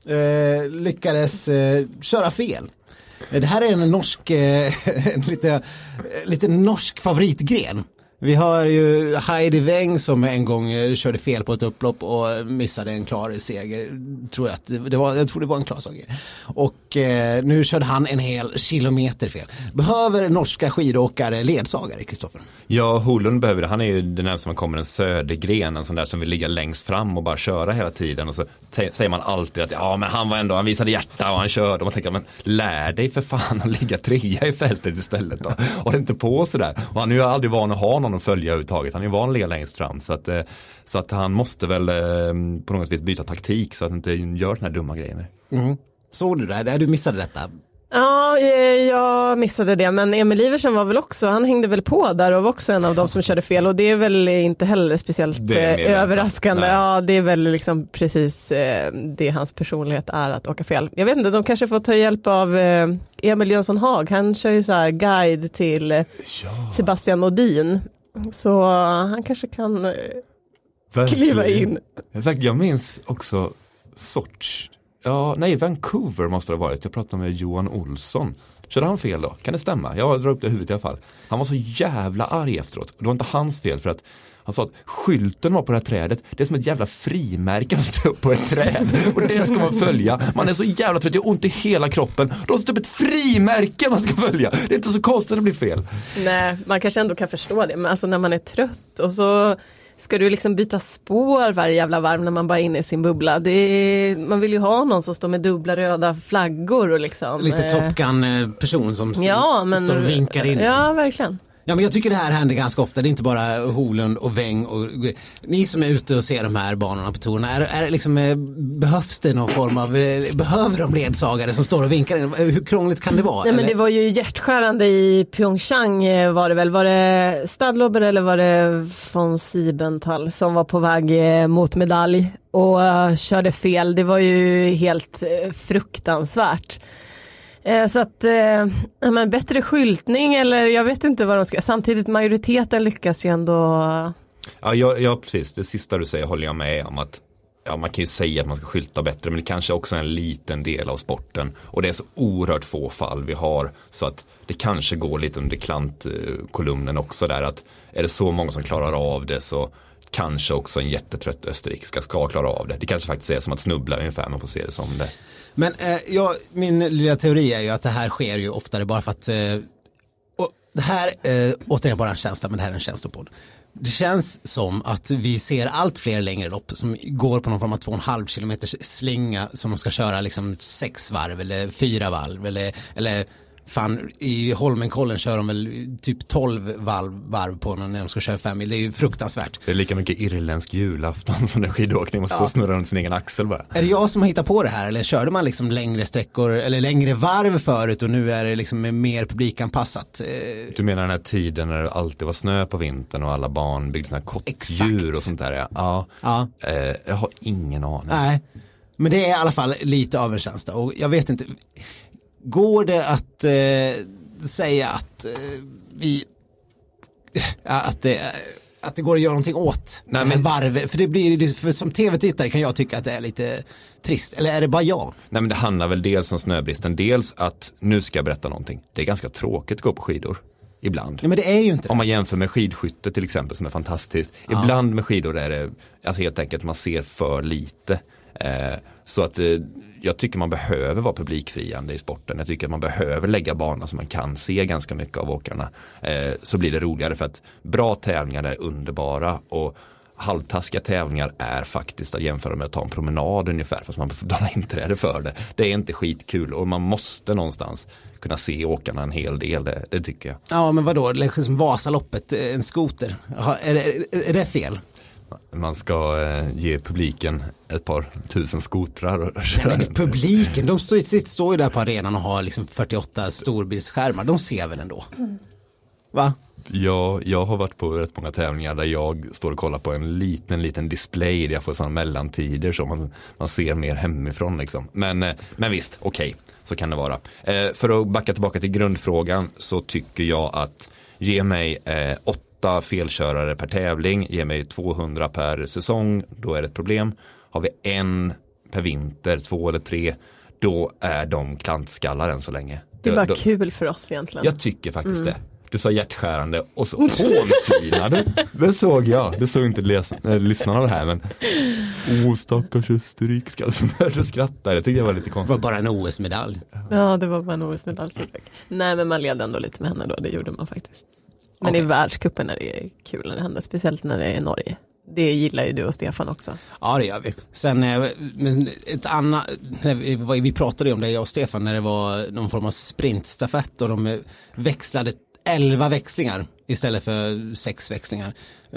Uh, lyckades uh, köra fel. Det här är en norsk, en lite, lite norsk favoritgren. Vi har ju Heidi Weng som en gång körde fel på ett upplopp och missade en klar seger. Tror jag, att det var, jag tror det var en klar seger. Och eh, nu körde han en hel kilometer fel. Behöver norska skidåkare ledsagare, Kristoffer?
Ja, Holund behöver det. Han är ju den närmaste man kommer en södergren, en sån där som vill ligga längst fram och bara köra hela tiden. Och så t- säger man alltid att ja, men han var ändå, han visade hjärta och han körde. Och man tänker, men lär dig för fan att ligga trea i fältet istället då. Och det inte på sådär. Och han är ju aldrig van att ha någon att följa överhuvudtaget. Han är van att ligga längst fram. Så att, så att han måste väl på något vis byta taktik så att han inte gör den här dumma grejen.
Mm. Såg du det? Du missade detta?
Ja, jag missade det, men Emil Iversen var väl också, han hängde väl på där och var också en av dem som körde fel, och det är väl inte heller speciellt överraskande. Ja, det är väl liksom precis eh, det hans personlighet är, att åka fel. Jag vet inte, de kanske får ta hjälp av eh, Emil Jönsson Haag, han kör ju så här guide till eh, ja. Sebastian Nordin, så han kanske kan eh, kliva in.
Jag minns också sorts Ja, nej, Vancouver måste det ha varit. Jag pratade med Johan Olsson. Körde han fel då? Kan det stämma? Jag drar upp det i huvudet i alla fall. Han var så jävla arg efteråt. Det var inte hans fel, för att han sa att skylten var på det här trädet. Det är som ett jävla frimärke att stå upp på ett träd. Och det ska man följa. Man är så jävla trött, det är ont i hela kroppen. Då står upp ett frimärke man ska följa. Det är inte så konstigt att det blir fel.
Nej, man kanske ändå kan förstå det. Men alltså när man är trött och så ska du liksom byta spår varje jävla varv när man bara är inne i sin bubbla. Det är, man vill ju ha någon som står med dubbla röda flaggor och liksom.
Lite Top Gun-person som ja, men, står och vinkar in.
Ja, verkligen.
Ja, men jag tycker det här händer ganska ofta. Det är inte bara Holund och Weng och ni som är ute och ser de här banorna på torna. Är, är liksom, behövs det någon form av, behöver de ledsagare som står och vinkar in? Hur krångligt kan det vara?
Nej, men det var ju hjärtskärande i Pyeongchang var det väl. Var det Stadlober eller var det von Siebenthal som var på väg mot medalj och uh, körde fel? Det var ju helt uh, fruktansvärt. Så att, eh, men bättre skyltning eller jag vet inte vad de ska. Samtidigt majoriteten lyckas ju ändå.
Ja, ja, ja, precis. Det sista du säger håller jag med om, att ja, man kan ju säga att man ska skylta bättre, men det kanske också är en liten del av sporten. Och det är så oerhört få fall vi har, så att det kanske går lite under klantkolumnen också där, att är det så många som klarar av det, så kanske också en jättetrött österrikiska ska klara av det. Det kanske faktiskt är som att snubbla ungefär, man får se det som det.
Men eh, ja, min lilla teori är ju att det här sker ju oftare bara för att eh, och det här, eh, återigen bara en känsla, men det här är en känslopodd. Det känns som att vi ser allt fler längre lopp som går på någon form av två och en halv kilometers slinga som de ska köra liksom sex varv eller fyra varv eller, eller fan, i Holmenkollen kör de väl typ tolv varv, varv på när de ska köra fem mil. Det är ju fruktansvärt.
Det är lika mycket irländsk julafton som den skidåkning. Man står ja. snurra runt sin egen axel bara.
Är det jag som har hittat på det här? Eller körde man liksom längre sträckor eller längre varv förut och nu är det liksom mer publikanpassat?
Du menar den här tiden när det alltid var snö på vintern och alla barn byggde såna här kottdjur och sånt där? Ja. ja. Eh, jag har ingen aning.
Nej, men det är i alla fall lite av en känsla. Och jag vet inte... Går det att eh, säga att eh, vi att det, att det går att göra någonting åt Nej, men varv? För det blir, för som tv-tittare kan jag tycka att det är lite trist. Eller är det bara jag?
Nej, men det handlar väl dels om snöbristen. Dels att, nu ska jag berätta någonting. Det är ganska tråkigt att gå på skidor. Ibland.
Ja, men det är ju inte det.
Om man jämför med skidskytte till exempel, som är fantastiskt. Ja. Ibland med skidor är det alltså helt enkelt man ser för lite. Eh, så att eh, jag tycker man behöver vara publikfriande i sporten. Jag tycker att man behöver lägga banan så man kan se ganska mycket av åkarna. Eh, så blir det roligare, för att bra tävlingar är underbara och halvtaskiga tävlingar är faktiskt att jämföra med att ta en promenad ungefär, fast man får inträde för det. Det är inte skitkul och man måste någonstans kunna se åkarna en hel del, det, det tycker jag.
Ja, men vadå? Som Vasaloppet, en skoter. Är det, är det fel?
Man ska eh, ge publiken ett par tusen skotrar. Och
Nej, men publiken, de står, står ju där på arenan och har liksom fyrtioåtta storbildsskärmar. De ser väl ändå? Va?
Ja, jag har varit på rätt många tävlingar där jag står och kollar på en liten, liten display där jag får sådana mellantider så man, man ser mer hemifrån liksom. Men, eh, men visst, okej, okay, så kan det vara. Eh, för att backa tillbaka till grundfrågan så tycker jag att ge mig eh, åtta felkörare per tävling, ge mig tvåhundra per säsong, då är det ett problem. Har vi en per vinter, två eller tre, då är de klantskallar än så länge.
Det är bara
då,
kul för oss egentligen.
Jag tycker faktiskt mm. det. Du sa hjärtskärande och så hånflinade. Det såg jag. Det såg inte läs- äh, lyssnarna det här. Men åh, stackars österrikiska som började skratta. Det tycker jag var lite konstigt.
Det var bara en O S-medalj.
Ja, det var bara en O S-medalj. Nej, men man led ändå lite med henne då. Det gjorde man faktiskt. Men okay. I världscupen är det kul när det händer. Speciellt när det är i Norge. Det gillar ju du och Stefan också.
Ja, det gör vi. Sen men ett annat, vi pratade ju om det, jag och Stefan, när det var någon form av sprintstafett och de växlade elva växlingar istället för sex växlingar.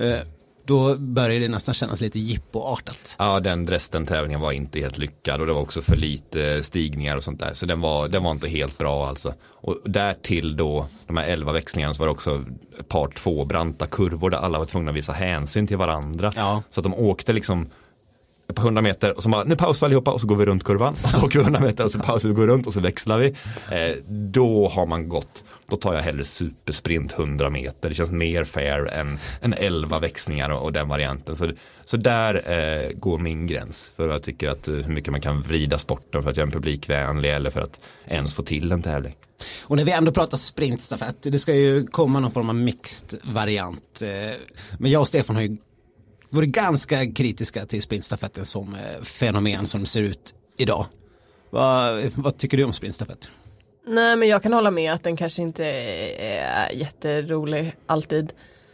Då började det nästan kännas lite jippoartat.
Ja, den resten tävlingen var inte helt lyckad och det var också för lite stigningar och sånt där. Så den var, den var inte helt bra alltså. Och därtill då, de här elva växlingarna, så var det också ett par två branta kurvor där alla var tvungna att visa hänsyn till varandra. Ja. Så att de åkte liksom på hundra meter och så bara, nu pausar vi allihopa och så går vi runt kurvan. Och så åker vi hundra meter och så pausar vi och går runt och så växlar vi. Eh, då har man gått. Då tar jag hellre supersprint hundra meter. Det känns mer fair än, än elva växlingar och, och den varianten. Så, så där eh, går min gräns. För jag tycker att hur mycket man kan vrida sporten för att göra en publikvänlig eller för att ens få till en tävling.
Och när vi ändå pratar sprintstafett, det ska ju komma någon form av mixed variant. Men jag och Stefan har ju varit ganska kritiska till sprintstafetten som fenomen som det ser ut idag. Vad, vad tycker du om sprintstafett?
Nej, men jag kan hålla med att den kanske inte är jätterolig alltid.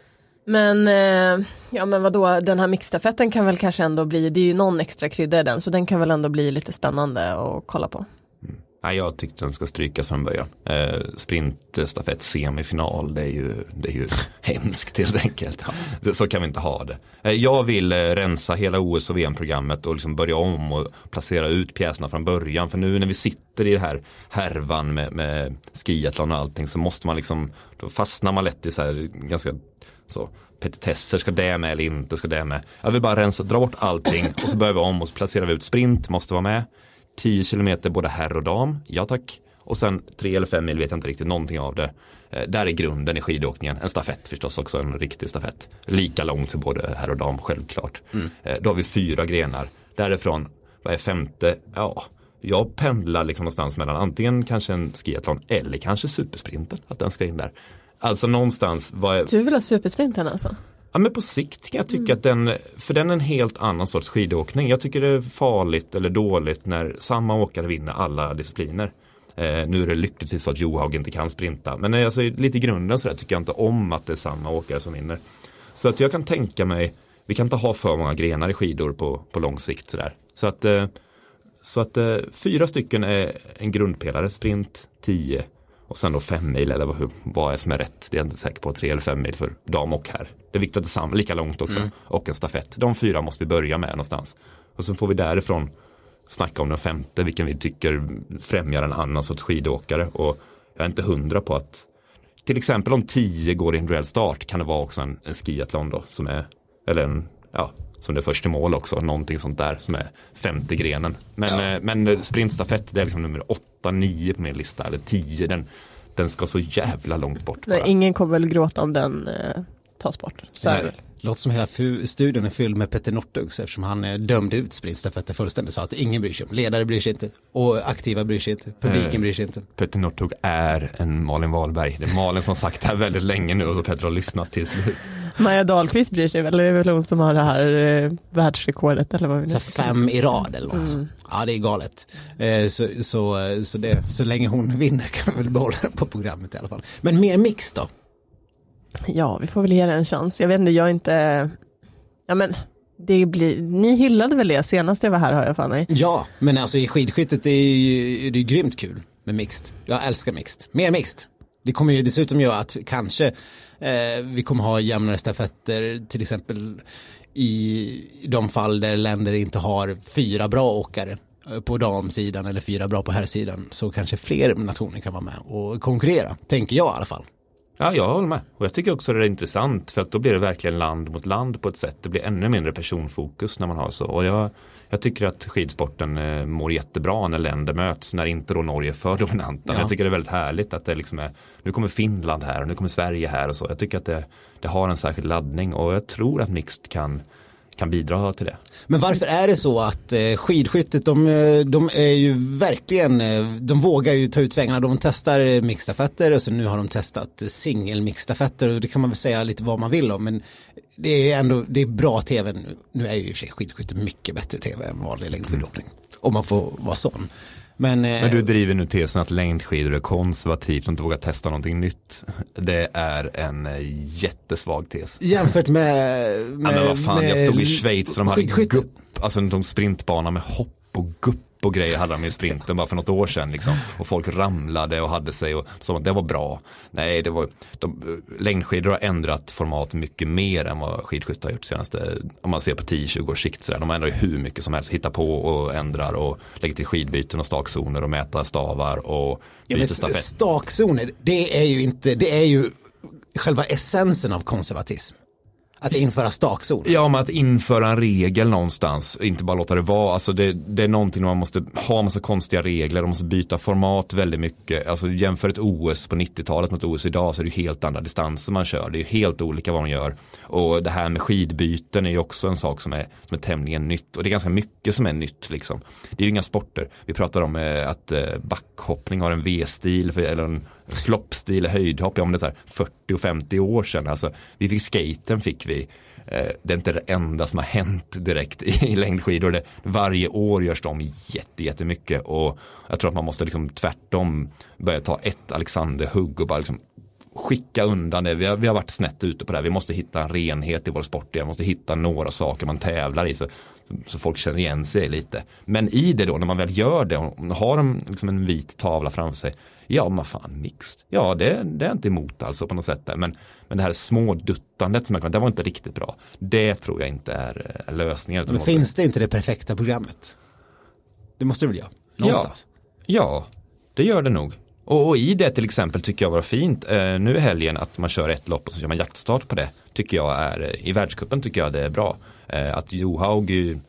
Men ja, men vadå, den här mixstafetten kan väl kanske ändå bli, det är ju någon extra krydda i den, så den kan väl ändå bli lite spännande att kolla på.
Mm. Nej, jag tyckte den ska strykas från början. Eh, sprintstafett semifinal, det är ju, det är ju hemskt helt enkelt. Det, så kan vi inte ha det. Eh, jag vill eh, rensa hela O S och V M-programmet och liksom börja om och placera ut pjäserna från början. För nu när vi sitter i det här härvan med, med skiathlon och allting så måste man liksom, då fastnar man lätt i så här ganska så petitesser, ska det med eller inte, ska det med. Jag vill bara rensa, dra bort allting och så börjar vi om och så placerar vi ut sprint, måste vara med. tio kilometer både herr och dam, ja tack. Och sen tre eller fem mil vet jag inte riktigt någonting av det. Eh, där är grunden i skidåkningen. En stafett förstås också, en riktig stafett. Lika långt för både herr och dam, självklart. Mm. Eh, då har vi fyra grenar. Därifrån, vad är femte? Ja, jag pendlar liksom någonstans mellan antingen kanske en skiathlon eller kanske supersprinten, att den ska in där. Alltså någonstans. Vad är...
Du vill ha supersprinten alltså?
Ja, men på sikt kan jag tycka mm. att den, för den är en helt annan sorts skidåkning. Jag tycker det är farligt eller dåligt när samma åkare vinner alla discipliner. Eh, nu är det lyckligtvis så att Johaug inte kan sprinta. Men alltså, lite i grunden så där tycker jag inte om att det är samma åkare som vinner. Så att jag kan tänka mig, vi kan inte ha för många grenar i skidor på, på lång sikt. Så, där. så att, eh, så att eh, fyra stycken är en grundpelare, sprint, tio. Och sen då fem mil eller vad, vad är som är rätt. Det är jag inte säker på, tre eller fem mil för dam och här. Det är viktigt att det är samma, lika långt också. Mm. Och en stafett. De fyra måste vi börja med någonstans. Och så får vi därifrån snacka om den femte, vilken vi tycker främjar en annan sorts skidåkare. Och jag är inte hundra på att till exempel om tio går individuell start kan det vara också en, en skiathlon då som är, eller en, ja, som det är först i mål också, någonting sånt där som är femte grenen. Men, ja. eh, men sprintstafett, det är liksom nummer åtta, nio på min lista, eller tio, den, den ska så jävla långt bort.
Nej, ingen kommer väl gråta om den eh, tas bort. Så är det.
Låter som hela fu- studion är fylld med Petter Northugs eftersom han eh, dömde ut sprintstafetten fullständigt, sa att ingen bryr sig om. Ledare bryr sig inte och aktiva bryr sig inte. Publiken bryr sig inte.
Eh, Petter Northug är en Malin Wahlberg. Det är Malin som har sagt det här väldigt länge nu och så Petter har lyssnat till slut.
Maja Dahlqvist bryr sig väl, det är väl hon som har det här eh, världsrekordet eller vad vi
så fem i rad eller något. Mm. Ja, det är galet. Eh, så, så, så, det, så länge hon vinner kan vi väl behålla den på programmet i alla fall. Men mer mix då?
Ja, vi får väl ge det en chans. Jag vet inte, jag är inte... Ja, men det blir... Ni hyllade väl det senast jag var här, har jag för mig.
Ja, men alltså i skidskyttet det är ju det är grymt kul med mixed. Jag älskar mixed. Mer mixed. Det kommer ju dessutom göra att kanske eh, vi kommer ha jämnare stafetter till exempel i de fall där länder inte har fyra bra åkare på damsidan eller fyra bra på herrsidan, så kanske fler nationer kan vara med och konkurrera, tänker jag i alla fall.
Ja, jag håller med. Och jag tycker också att det är intressant, för att då blir det verkligen land mot land på ett sätt. Det blir ännu mindre personfokus när man har så. Och jag, jag tycker att skidsporten eh, mår jättebra när länder möts, när inte då Norge är för dominanta. Ja. Jag tycker det är väldigt härligt att det liksom är, nu kommer Finland här och nu kommer Sverige här och så. Jag tycker att det, det har en särskild laddning, och jag tror att mixed kan kan bidra till det.
Men varför är det så att eh, skidskyttet, de, de är ju verkligen, de vågar ju ta ut svängarna, de testar mixstafetter och så nu har de testat singel mixstafetter, och det kan man väl säga lite vad man vill om, men det är ändå, det är bra tv nu. Nu är ju i och för sig skidskytte mycket bättre tv än vanlig längdskidåkning, om man får vara sån. Men,
Men du driver nu tesen att längdskidor är konservativt och inte vågar testa någonting nytt. Det är en jättesvag tes.
Jämfört med, med,
ja, men vad fan,
med
jag stod i Schweiz och de hade gupp, alltså de sprintbana med hopp och gupp och grejer hade de i sprinten bara för något år sedan liksom. Och folk ramlade och hade sig och så, det var bra. Nej, det var de, längdskidor har ändrat format mycket mer än vad skidskytte har gjort senaste, om man ser på tio tjugo års sikt. De ändrar ju hur mycket som helst, hittar på och ändrar och lägger till skidbyten och stakzoner och mäta stavar och byter
ja,
stafett.
Stakzoner, det är ju inte, det är ju själva essensen av konservatism. Att införa stakzon.
Ja, men att införa en regel någonstans, inte bara låta det vara. Alltså det, det är någonting man måste ha en massa konstiga regler, de måste byta format väldigt mycket. Alltså jämför ett O S på nittiotalet mot O S idag, så är det ju helt andra distanser man kör. Det är ju helt olika vad man gör. Och det här med skidbyten är ju också en sak som är, som är tämligen nytt. Och det är ganska mycket som är nytt liksom. Det är ju inga sporter. Vi pratar om eh, att eh, backhoppning har en V-stil för, eller en floppstil, höjdhopp, ja, om det är så här fyrtio och femtio år sedan. Alltså, vi fick skaten, fick vi. Eh, det är inte det enda som har hänt direkt i, i längdskidor. Det, varje år görs de jätte, jättemycket, och jag tror att man måste liksom tvärtom börja ta ett Alexander-hugg och bara liksom skicka undan det. Vi har, vi har varit snett ute på det här. Vi måste hitta en renhet i vår sport. Vi måste hitta några saker man tävlar i så, så folk känner igen sig lite. Men i det då, när man väl gör det och har en, liksom en vit tavla framför sig, ja, men fan, mixed. Ja, det, det är inte emot alltså på något sätt där. Men, men det här småduttandet som jag kan, det var inte riktigt bra. Det tror jag inte är, är lösningen.
Men finns det inte det perfekta programmet? Det måste det väl göra? Någonstans.
Ja, ja, det gör det nog. Och, och i det till exempel tycker jag var fint eh, nu i helgen att man kör ett lopp och så kör man jaktstart på det. Tycker jag är, i världscupen tycker jag det är bra. Eh, att Johaug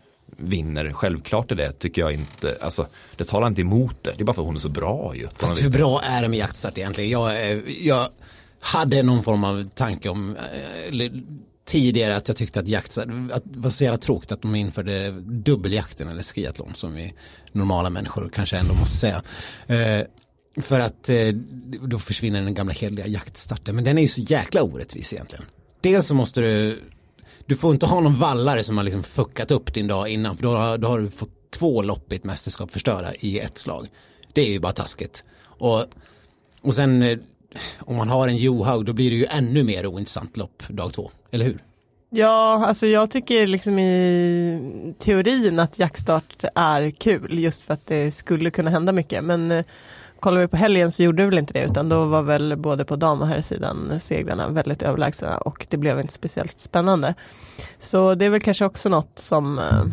vinner, självklart är det, tycker jag inte, alltså det talar inte emot det, det är bara för att hon är så bra ju.
Fast hur bra är det med jaktstart egentligen? Jag, jag hade någon form av tanke om eller, tidigare att jag tyckte att jaktstart, att det var så jävla tråkigt att de införde dubbeljakten eller skiathlon som vi normala människor kanske ändå måste säga. Eh, för att eh, då försvinner den gamla heliga jaktstarten, men den är ju så jäkla orättvis egentligen. Dels så måste du Du får inte ha någon vallare som har liksom fuckat upp din dag innan, för då har, då har du fått två lopp i ett mästerskap förstörda i ett slag. Det är ju bara taskigt. Och, och sen om man har en Johaug, då blir det ju ännu mer ointressant lopp dag två, eller hur?
Ja, alltså jag tycker liksom i teorin att jaktstart är kul just för att det skulle kunna hända mycket, men kollar vi på helgen så gjorde det väl inte det, utan då var väl både på dam och här sidan segrarna väldigt överlägsna och det blev inte speciellt spännande. Så det är väl kanske också något som eh,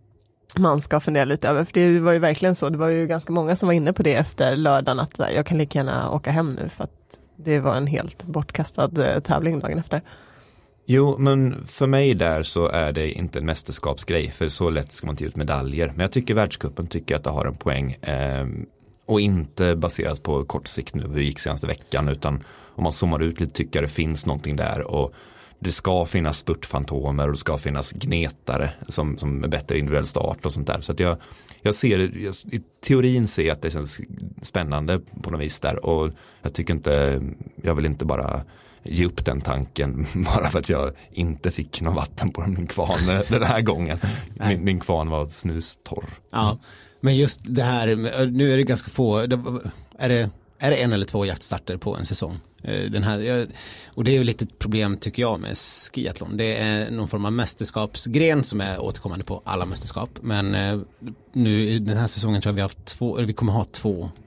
man ska fundera lite över, för det var ju verkligen så, det var ju ganska många som var inne på det efter lördagen att jag kan lika gärna åka hem nu för att det var en helt bortkastad eh, tävling dagen efter.
Jo, men för mig där så är det inte en mästerskapsgrej, för så lätt ska man inte ut medaljer. Men jag tycker världscupen tycker att det har en poäng. Eh, Och inte baserat på kort sikt nu hur det gick senaste veckan, utan om man zoomar ut lite tycker det finns någonting där, och det ska finnas spurtfantomer och det ska finnas gnetare som, som är bättre individuell start och sånt där. Så att jag, jag ser jag, i teorin ser jag att det känns spännande på något vis där, och jag tycker inte, jag vill inte bara ge upp den tanken bara för att jag inte fick någon vatten på min kvarn den här gången. Min, min kvarn var snustorr.
Ja. Men just det här, nu är det ganska få, är det, är det en eller två jaktstarter på en säsong? Den här, och det är ju lite ett problem tycker jag med skiathlon. Det är någon form av mästerskapsgren som är återkommande på alla mästerskap. Men nu i den här säsongen tror jag vi har haft två, eller vi kommer ha två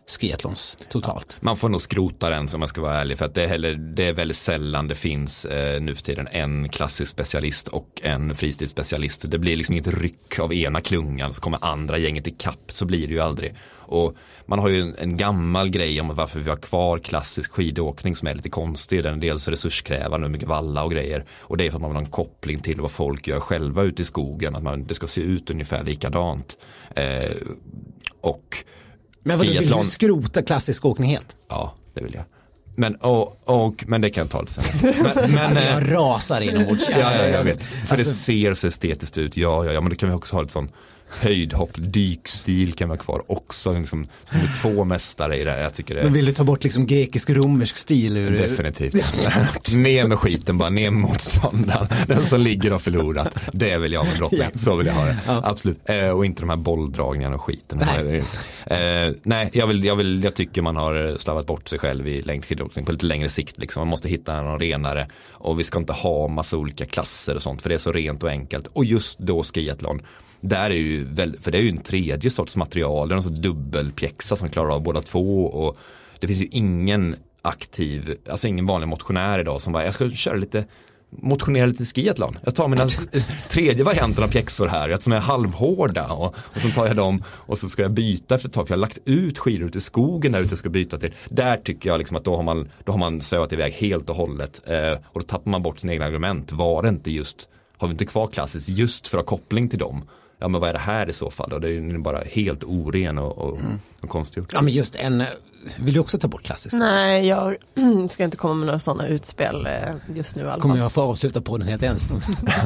skiathlons totalt.
Man får nog skrota den som man ska vara ärlig, för att det är, heller, det är väldigt sällan det finns eh, nu för tiden en klassisk specialist och en fristilsspecialist. Det blir liksom inget ryck av ena klungan, så kommer andra gänget i kapp, så blir det ju aldrig. Och man har ju en, en gammal grej om varför vi har kvar klassisk skidåkning som är lite konstig. Den är dels resurskrävande, mycket valla och grejer. Och det är för att man vill ha en koppling till vad folk gör själva ute i skogen. Att man, det ska se ut ungefär likadant. Eh, och
Men vad, vill du skrota klassisk åkning helt?
Ja, det vill jag. Men, och, och, men det kan jag ta det sen. Men, men,
alltså jag rasar inombords.
Ja, ja, jag vet. För alltså, det ser så estetiskt ut. Ja, ja, ja, men då kan vi också ha ett sån höjdhopp, dykstil kan vara kvar också. Liksom, som är två mästare i det här. Jag tycker det.
Men vill du ta bort liksom grekisk-romersk stil ur?
Definitivt. Ner med skiten bara, ner med motståndaren. Den som ligger och förlorat. Det vill jag ha drottning. Ja. Så vill jag ha det. Ja. Absolut. Eh, och inte de här bolldragningarna och skiten. Nej, eh, nej jag, vill, jag, vill, jag tycker man har slavat bort sig själv i längdskidåkning på lite längre sikt. Liksom. Man måste hitta någon renare. Och vi ska inte ha massa olika klasser och sånt. För det är så rent och enkelt. Och just då skiathlon. Där är ju väl, för det är ju en tredje sorts material, det är en sorts dubbelpjäxa som klarar av båda två, och det finns ju ingen aktiv, alltså ingen vanlig motionär idag som bara, jag ska köra lite, motionera lite skiathlon. Jag tar mina tredje varianten av pjäxor här, som är halvhårda, och, och så tar jag dem och så ska jag byta efter ett tag, för jag har lagt ut skidor ute i skogen där ute jag ska byta till. Där tycker jag liksom att då har man, då har man svävat iväg helt och hållet, eh, och då tappar man bort sina egna argument. Var det inte just, har vi inte kvar klassiskt just för att ha koppling till dem? Ja, men vad är det här i så fall? Och det är ju bara helt oren och, och, mm. och konstigt.
Ja, men just en, vill du också ta bort klassiskt?
Nej, jag ska inte komma med några sådana utspel just nu i alla fall.
Kommer jag få avsluta på den helt ensam?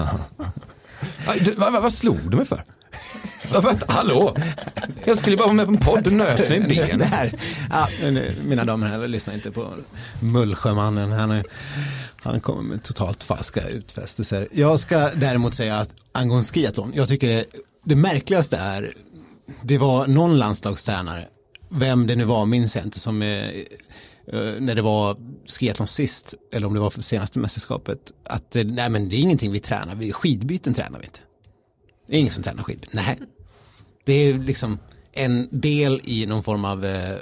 du, vad, vad slog du mig för? Hallå? Jag skulle bara vara med på en podd och nöta i ben.
Ja, mina damer och herrar, lyssna inte på Mullsjömannen. Han, är, han kommer med totalt falska utfästelser. Jag ska däremot säga att angående skiathlon, jag tycker det, det märkligaste är, det var någon landslagstränare, vem det nu var, minns jag inte, som eh, när det var skiathlon sist, eller om det var för senaste mästerskapet, att nej, men det är ingenting vi tränar, vi skidbyten tränar vi inte. Det är ingen som tränar skidbyten. Nej. Det är liksom en del i någon form av eh,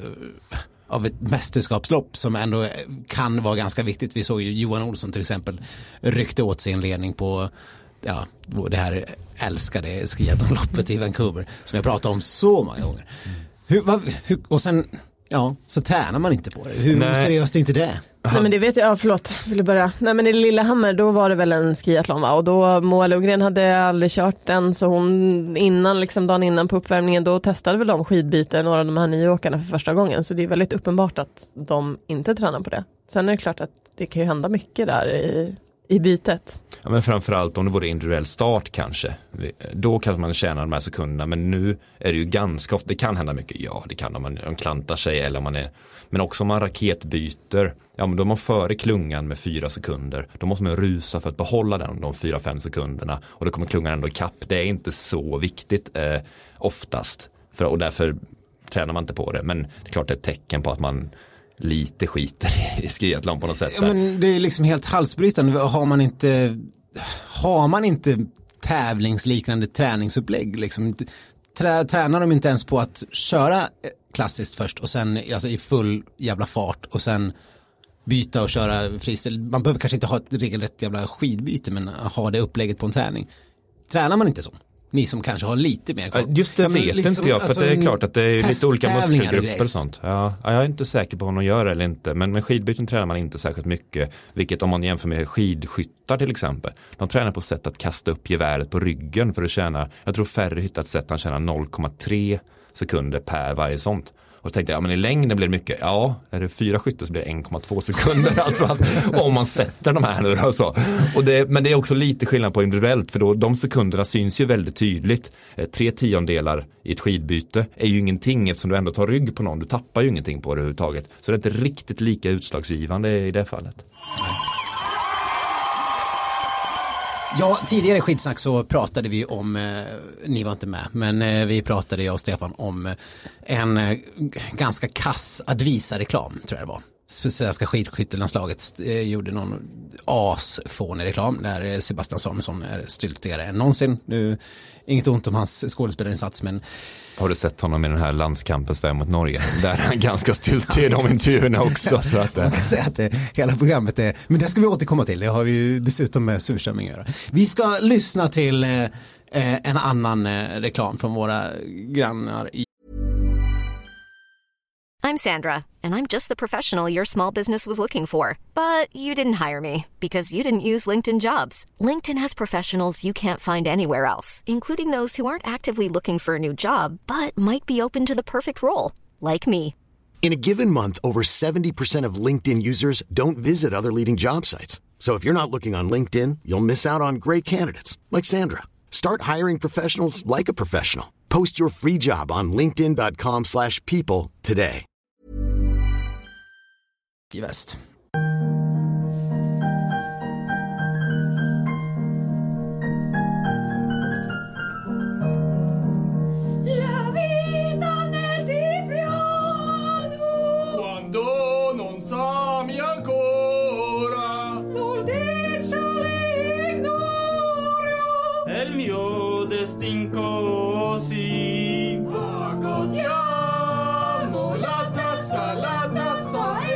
av ett mästerskapslopp som ändå kan vara ganska viktigt. Vi såg ju Johan Olsson till exempel ryckte åt sin ledning på ja, det här älskade skiathlonloppet i Vancouver som jag pratade om så många gånger. Hur, vad, hur, och sen ja, så tränar man inte på det. Hur Nej. seriöst är inte det?
Nej, men det vet jag, ja, förlåt, vill jag börja. Nej, men i Lillehammer då var det väl en skiathlon, va? Och då Moa Lundgren hade aldrig kört den, så hon innan, liksom dagen innan på uppvärmningen, då testade väl de skidbyten, några av de här nio åkarna för första gången, så det är väldigt uppenbart att de inte tränar på det. Sen är det klart att det kan ju hända mycket där i, i bytet. Ja,
men framförallt om det vore individuell start kanske. Då kan man tjäna de här sekunderna, men nu är det ju ganska ofta, det kan hända mycket, ja det kan om man, man klantar sig eller om man är, men också om man raketbyter, ja men då är man före klungan med fyra sekunder, då måste man rusa för att behålla den de fyra, fem sekunderna, och då kommer klungan ändå i kapp. Det är inte så viktigt eh, oftast, för, och därför tränar man inte på det, men det är klart det är ett tecken på att man lite skiter i skiathlon på något sätt.
Ja, men det är liksom helt halsbrytande. Har man inte har man inte tävlingsliknande träningsupplägg liksom, trä, tränar de inte ens på att köra klassiskt först och sen alltså i full jävla fart och sen byta och köra freestyle. Man behöver kanske inte ha ett regelrätt jävla skidbyte, men ha det upplägget på en träning. Tränar man inte så? Ni som kanske har lite mer koll.
Just det, ja, vet liksom, inte jag, för alltså, det är klart att det är lite olika muskelgrupper och sånt. Ja, jag är inte säker på om de gör det eller inte, men med skidbyten tränar man inte särskilt mycket, vilket om man jämför med skidskyttar till exempel. De tränar på sätt att kasta upp geväret på ryggen för att tjäna, jag tror färre hittat sätt att tjäna noll komma tre sekunder per varje sånt. Och tänkte jag, ja men i längden blir det mycket. Ja, är det fyra skyttar så blir det en komma två sekunder. Alltså att, om man sätter de här nu och så. Och det, men det är också lite skillnad på individuellt. För då, de sekunderna syns ju väldigt tydligt. Tre tiondelar i ett skidbyte är ju ingenting eftersom du ändå tar rygg på någon. Du tappar ju ingenting på det överhuvudtaget. Så det är inte riktigt lika utslagsgivande i det fallet.
Ja, tidigare i Skidsnack så pratade vi om, eh, ni var inte med, men eh, vi pratade, jag och Stefan, om eh, en eh, ganska kass Advisa-reklam, tror jag det var. svenska skidskyttelandslaget eh, gjorde någon asfånig reklam där Sebastian Samuelsson är styltigare än någonsin. Nu, inget ont om hans skådespelarinsats, men
har du sett honom i den här landskampen Sverige mot Norge? Där är han ganska styltig i de intervjuerna också. Så att,
man kan säga att det, hela programmet är, men det ska vi återkomma till. Det har vi ju dessutom med surströmming att göra. Vi ska lyssna till eh, en annan eh, reklam från våra grannar i
I'm Sandra, and I'm just the professional your small business was looking for. But you didn't hire me because you didn't use LinkedIn Jobs. LinkedIn has professionals you can't find anywhere else, including those who aren't actively looking for a new job, but might be open to the perfect role, like me.
In a given month, over seventy percent of LinkedIn users don't visit other leading job sites. So if you're not looking on LinkedIn, you'll miss out on great candidates, like Sandra. Start hiring professionals like a professional. Post your free job on linkedin dot com slash people today.
I väst.
La vita nel Tibriano. Quando non sa mi ancora. L'ho dicho l'ignorio. El mio destin così. Godiamo la tazza, la tazza e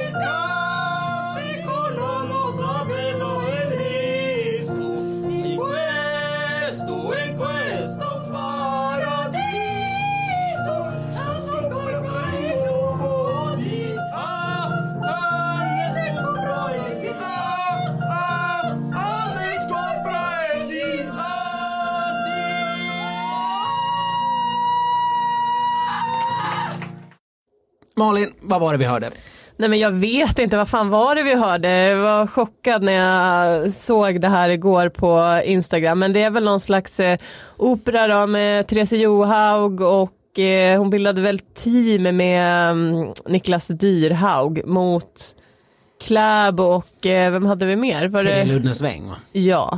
Malin, vad var det vi hörde?
Nej, men jag vet inte, vad fan var det vi hörde? Jag var chockad när jag såg det här igår på Instagram. Men det är väl någon slags eh, opera då, med Therese Johaug och eh, hon bildade väl team med um, Niklas Dyrhaug mot Kläbo och eh, vem hade vi mer? Var
Terje
det
Ludnesväng, va?
Ja.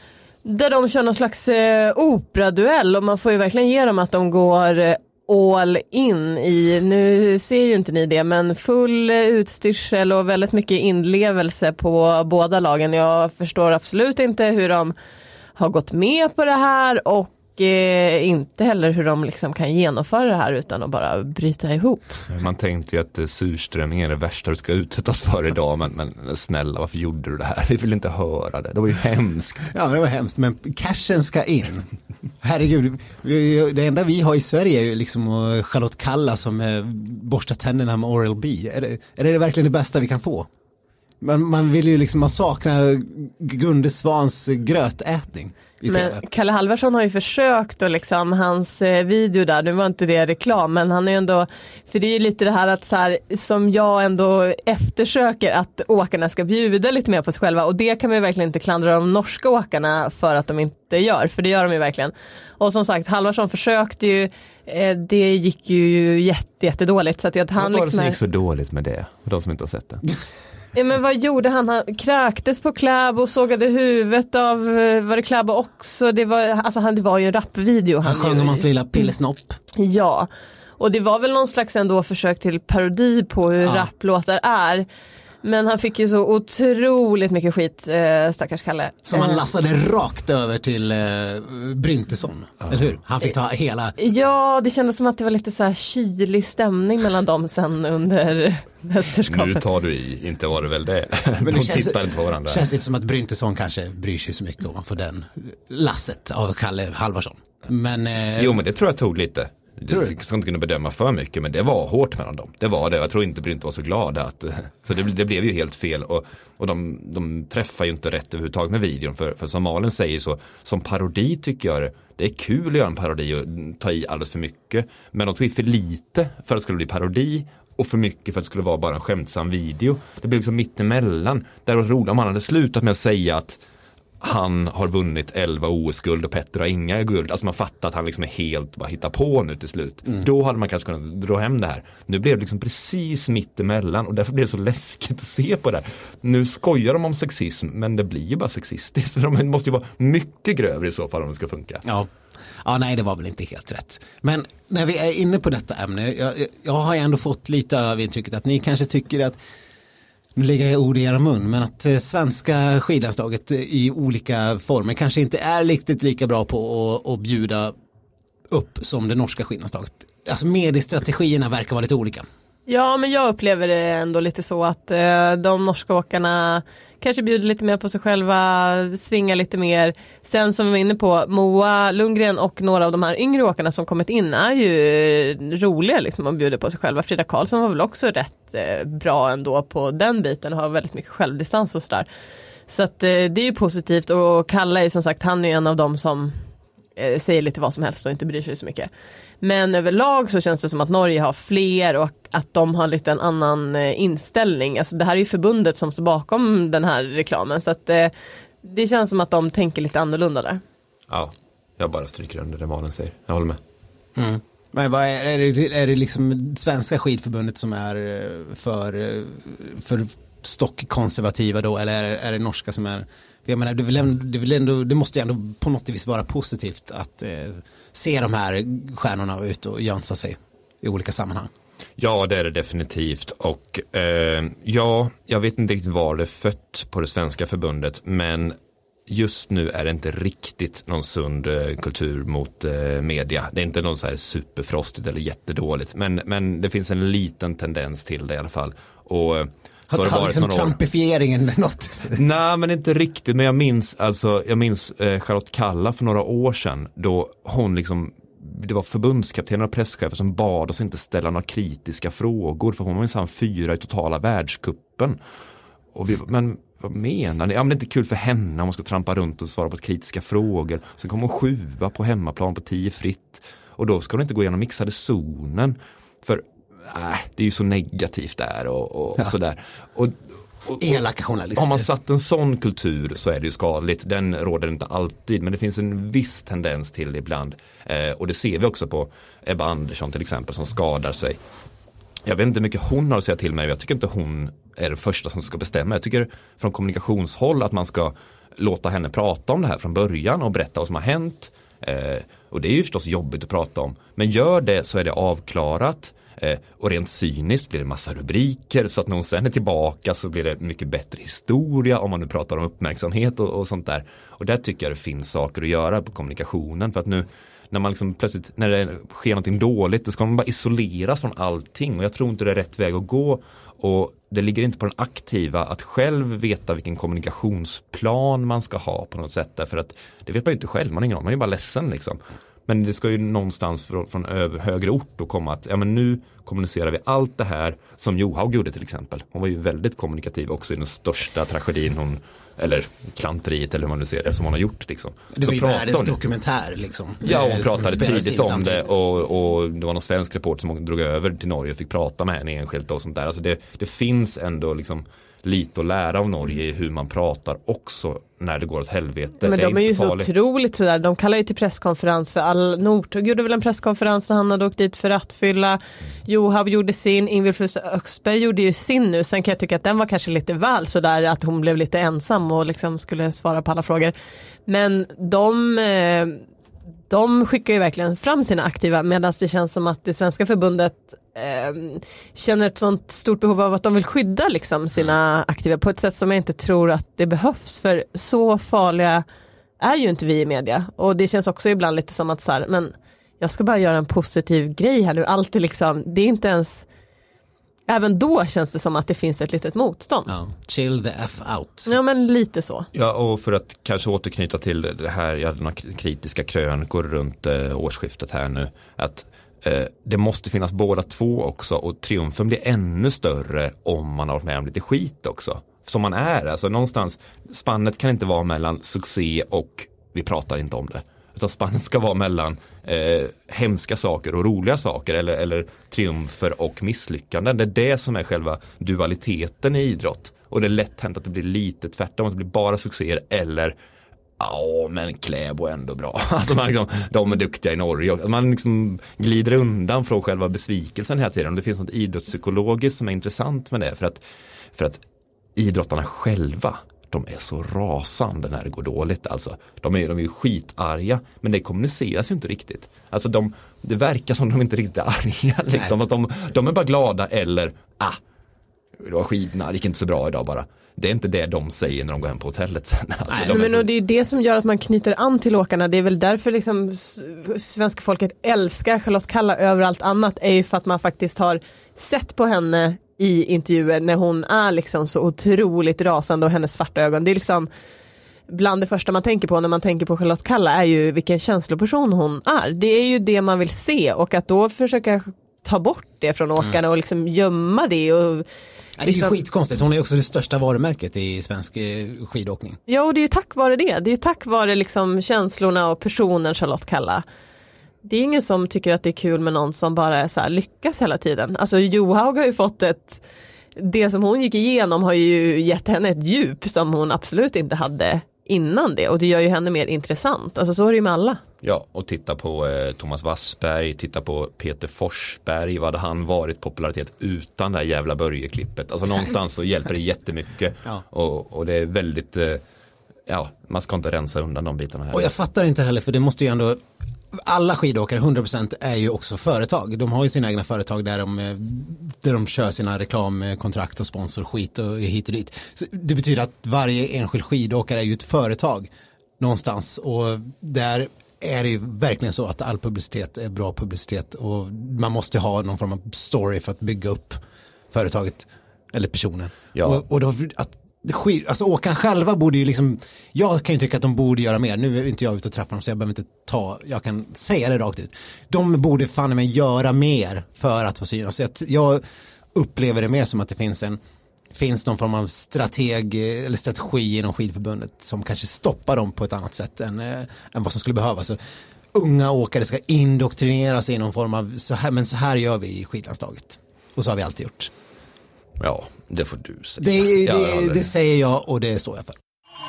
Där de kör någon slags eh, operaduell och man får ju verkligen ge dem att de går eh, all in i, nu ser ju inte ni det, men full utstyrsel och väldigt mycket inlevelse på båda lagen. Jag förstår absolut inte hur de har gått med på det här och eh, inte heller hur de liksom kan genomföra det här utan att bara bryta ihop.
Man tänkte ju att surströmming är det värsta du ska utsättas för idag, men, men snälla, varför gjorde du det här? Vi vill inte höra det. Det var ju hemskt.
Ja, det var hemskt, men cashen ska in. Herregud, det enda vi har i Sverige är ju liksom Charlotte Kalla som borstar tänderna med Oral-B. Är det, är det verkligen det bästa vi kan få? Man, man vill ju liksom, man saknar Gunde Svans grötätning.
Men Kalle Halvarsson har ju försökt och liksom hans eh, video där, nu var inte det reklam, men han är ju ändå, för det är ju lite det här att så här, som jag ändå eftersöker att åkarna ska bjuda lite mer på sig själva, och det kan man ju verkligen inte klandra de norska åkarna för att de inte gör, för det gör de ju verkligen. Och som sagt, Halvarsson försökte ju, eh, det gick ju jätte, jätte dåligt, så att jag, han
vad var det
liksom
som gick så dåligt med det? För de som inte har sett det.
Ja, men vad gjorde han? Han kräktes på Kläbo och sågade huvudet av, var det Kläbo också? Det var, alltså han, det var ju en rapvideo.
Han sjöng om hans lilla pillesnopp.
Ja, och det var väl någon slags ändå försök till parodi på hur ja. rapplåtar är. Men han fick ju så otroligt mycket skit, eh, stackars Kalle.
Som han lassade rakt över till eh, Bryntesson, ja. eller hur? Han fick ta hela...
Ja, det kändes som att det var lite så här kylig stämning mellan dem sen under mästerskapet.
Nu tar du i, inte var det väl det.
Men
De
det känns,
tittar inte på varandra.
Känns inte som att Bryntesson kanske bryr sig så mycket om att få den lasset av Kalle Halvarsson. Men, eh...
Jo, men det tror jag tog lite. Jag ska inte kunna bedöma för mycket, men det var hårt mellan dem. Det var det. Jag tror inte Brynt var så glada. Att, så det, det blev ju helt fel. Och, och de, de träffar ju inte rätt överhuvudtaget med videon. För, för som Malin säger så, som parodi tycker jag det, det är kul att göra en parodi och ta i alldeles för mycket. Men de tog i för lite för att det skulle bli parodi och för mycket för att det skulle vara bara en skämtsam video. Det blev liksom mittemellan. Där var det roligt om han hade slutat med att säga att han har vunnit elva O S-guld och Petter har inga guld. Alltså man fattar att han liksom är helt bara hittar på nu till slut. Mm. Då hade man kanske kunnat dra hem det här. Nu blev det liksom precis mittemellan och därför blev det så läskigt att se på det här. Nu skojar de om sexism, men det blir ju bara sexistiskt. För de måste ju vara mycket grövre i så fall om det ska funka.
Ja. Ja, nej, det var väl inte helt rätt. Men när vi är inne på detta ämne, jag, jag har ju ändå fått lite av intrycket att ni kanske tycker att nu lägger jag ord i era mun, men att eh, svenska skidlandslaget i olika former kanske inte är riktigt lika bra på att, att bjuda upp som det norska skidlandslaget. Alltså mediestrategierna verkar vara lite olika.
Ja, men jag upplever det ändå lite så att eh, de norska åkarna kanske bjuder lite mer på sig själva, svingar lite mer. Sen som vi var inne på, Moa Lundgren och några av de här yngre åkarna som kommit in är ju roliga liksom att bjuda på sig själva. Frida Karlsson var väl också rätt eh, bra ändå på den biten och har väldigt mycket självdistans och sådär. Så att eh, det är ju positivt, och Kalle är ju som sagt, han är ju en av dem som eh, säger lite vad som helst och inte bryr sig så mycket. Men överlag så känns det som att Norge har fler och att de har lite en annan inställning. Alltså det här är ju förbundet som står bakom den här reklamen. Så att det, det känns som att de tänker lite annorlunda där.
Ja, jag bara stryker under det Malin säger. Jag håller med.
Mm. Men vad är, är, det, är det liksom svenska skidförbundet som är för, för stockkonservativa då? Eller är, är det norska som är... Jag menar, det, vill ändå, det, vill ändå, det måste ju ändå på något vis vara positivt att eh, se de här stjärnorna ut och jönsa sig i olika sammanhang.
Ja, det är det definitivt. Och eh, ja, jag vet inte riktigt var det är fött på det svenska förbundet, men just nu är det inte riktigt någon sund eh, kultur mot eh, media. Det är inte någon så här superfrostigt eller jättedåligt, men, men det finns en liten tendens till det i alla fall. Och så har det varit
liksom trumpifieringen något?
Nej, men inte riktigt. Men jag minns alltså, jag minns eh, Charlotte Kalla för några år sedan, då hon liksom, det var förbundskapten och presschefer som bad oss inte ställa några kritiska frågor, för hon var minsann fyra i totala världskuppen. Och vi, men vad menar ni? Ja, men det är inte kul för henne om hon ska trampa runt och svara på kritiska frågor. Sen kommer hon sjua på hemmaplan på tio fritt. Och då ska hon inte gå igenom mixade zonen. För äh, det är ju så negativt där och, och,
ja.
och sådär. Och, och,
elaka journalister.
Har man satt en sån kultur så är det ju skadligt. Den råder inte alltid, men det finns en viss tendens till det ibland. Eh, och det ser vi också på Ebba Andersson till exempel, som skadar sig. Jag vet inte hur mycket hon har att säga till mig. Jag tycker inte hon är det första som ska bestämma. Jag tycker från kommunikationshåll att man ska låta henne prata om det här från början och berätta vad som har hänt. Eh, och det är ju förstås jobbigt att prata om. Men gör det så är det avklarat. Eh, och rent cyniskt blir det massa rubriker, så att när hon sen är tillbaka så blir det mycket bättre historia, om man nu pratar om uppmärksamhet och, och sånt där. Och där tycker jag det finns saker att göra på kommunikationen, för att nu när man liksom plötsligt, när det sker någonting dåligt, då ska man bara isoleras från allting, och jag tror inte det är rätt väg att gå. Och det ligger inte på den aktiva att själv veta vilken kommunikationsplan man ska ha på något sätt, därför att det vet man ju inte själv, man är ingen, man är ju bara ledsen liksom. Men det ska ju någonstans från, från över, högre ort och komma att ja, men nu kommunicerar vi allt det här som Johaug gjorde till exempel. Hon var ju väldigt kommunikativ också i den största tragedin hon, eller klanteriet eller hur man nu ser det, som hon har gjort liksom.
Det var ju världens dokumentär liksom.
Ja, hon pratade tidigt om det, och, och det var någon svensk report som drog över till Norge och fick prata med henne enskilt och sånt där. Alltså det, det finns ändå liksom lite att lära av Norge i hur man pratar också när det går åt helvete.
Men
det
de är, är ju farligt. Så otroligt sådär. De kallar ju till presskonferens för all... Northug gjorde väl en presskonferens när han hade åkt dit för att fylla. Mm. Johaug gjorde sin. Ingvild Fürst Öxberg gjorde ju sin nu. Sen kan jag tycka att den var kanske lite väl sådär, att hon blev lite ensam och liksom skulle svara på alla frågor. Men de... Eh, de skickar ju verkligen fram sina aktiva, medan det känns som att det svenska förbundet eh, känner ett sånt stort behov av att de vill skydda liksom sina aktiva på ett sätt som jag inte tror att det behövs, för så farliga är ju inte vi i media. Och det känns också ibland lite som att så här, men jag ska bara göra en positiv grej här nu, alltid liksom, det är inte ens, även då känns det som att det finns ett litet motstånd.
Ja, chill the F out.
Ja, men lite så.
Ja, och för att kanske återknyta till det här, jag hade några kritiska krönikor runt eh, årsskiftet här nu, att eh, det måste finnas båda två också, och triumfen blir ännu större om man har varit med om lite skit också. Som man är, alltså någonstans, spannet kan inte vara mellan succé och vi pratar inte om det. Utan spannet ska vara mellan eh, hemska saker och roliga saker, eller, eller triumfer och misslyckanden. Det är det som är själva dualiteten i idrott. Och det är lätt hänt att det blir lite tvärtom, att det blir bara succéer eller ja, men Kläbo är ändå bra. Alltså man liksom, de är duktiga i Norge. Man liksom glider undan från själva besvikelsen hela tiden. Det finns något idrottspsykologiskt som är intressant med det, för att, för att idrottarna själva, de är så rasande när det går dåligt. Alltså, de är, de är ju skitarga, men det kommuniceras ju inte riktigt. Alltså de, det verkar som de inte riktigt är arga. Liksom. Att de, de är bara glada eller, ah, det var skidorna, det gick inte så bra idag bara. Det är inte det de säger när de går hem på hotellet sen. Alltså,
Nej,
de
men
så...
och det är det som gör att man knyter an till åkarna. Det är väl därför liksom svenska folket älskar Charlotte Kalla över allt annat, är ju för att man faktiskt har sett på henne i intervjuer när hon är liksom så otroligt rasande och hennes svarta ögon. Det är liksom bland det första man tänker på när man tänker på Charlotte Kalla är ju vilken känsloperson hon är. Det är ju det man vill se, och att då försöka ta bort det från åkarna mm. och liksom gömma det och
ja, det är ju liksom skitkonstigt. Hon är också det största varumärket i svensk skidåkning.
Ja, och det är ju tack vare det. Det är ju tack vare liksom känslorna och personen Charlotte Kalla. Det är ingen som tycker att det är kul med någon som bara är så här, lyckas hela tiden. Alltså Johaug har ju fått ett, det som hon gick igenom har ju gett henne ett djup som hon absolut inte hade innan det, och det gör ju henne mer intressant. Alltså så är det ju med alla.
Ja, och titta på eh, Thomas Wassberg, titta på Peter Forsberg, vad hade han varit popularitet utan det här jävla Börje-klippet. Alltså någonstans så hjälper det jättemycket ja. och, och det är väldigt eh, ja, man ska inte rensa undan de bitarna här.
Och jag fattar inte heller, för det måste ju ändå, alla skidåkare hundra procent är ju också företag. De har ju sina egna företag där de, där de kör sina reklamkontrakt och sponsorskit och hit och dit. Så det betyder att varje enskild skidåkare är ju ett företag någonstans, och där är det ju verkligen så att all publicitet är bra publicitet, och man måste ha någon form av story för att bygga upp företaget eller personen.
Ja.
Och, och då, att alltså åkarna själva borde ju liksom, jag kan ju tycka att de borde göra mer. Nu är inte jag ute och träffar dem, så jag behöver inte ta, jag kan säga det rakt ut. De borde fan med göra mer för att få synas. Jag, jag upplever det mer som att det finns en finns någon form av strateg eller strategi inom skidförbundet som kanske stoppar dem på ett annat sätt än, äh, än vad som skulle behövas. Så unga åkare ska indoktrineras i någon form av så här, men så här gör vi i skidlandslaget. Och så har vi alltid gjort.
Ja, det får du säga.
Det, det,
ja,
det, det säger jag, och det står jag för.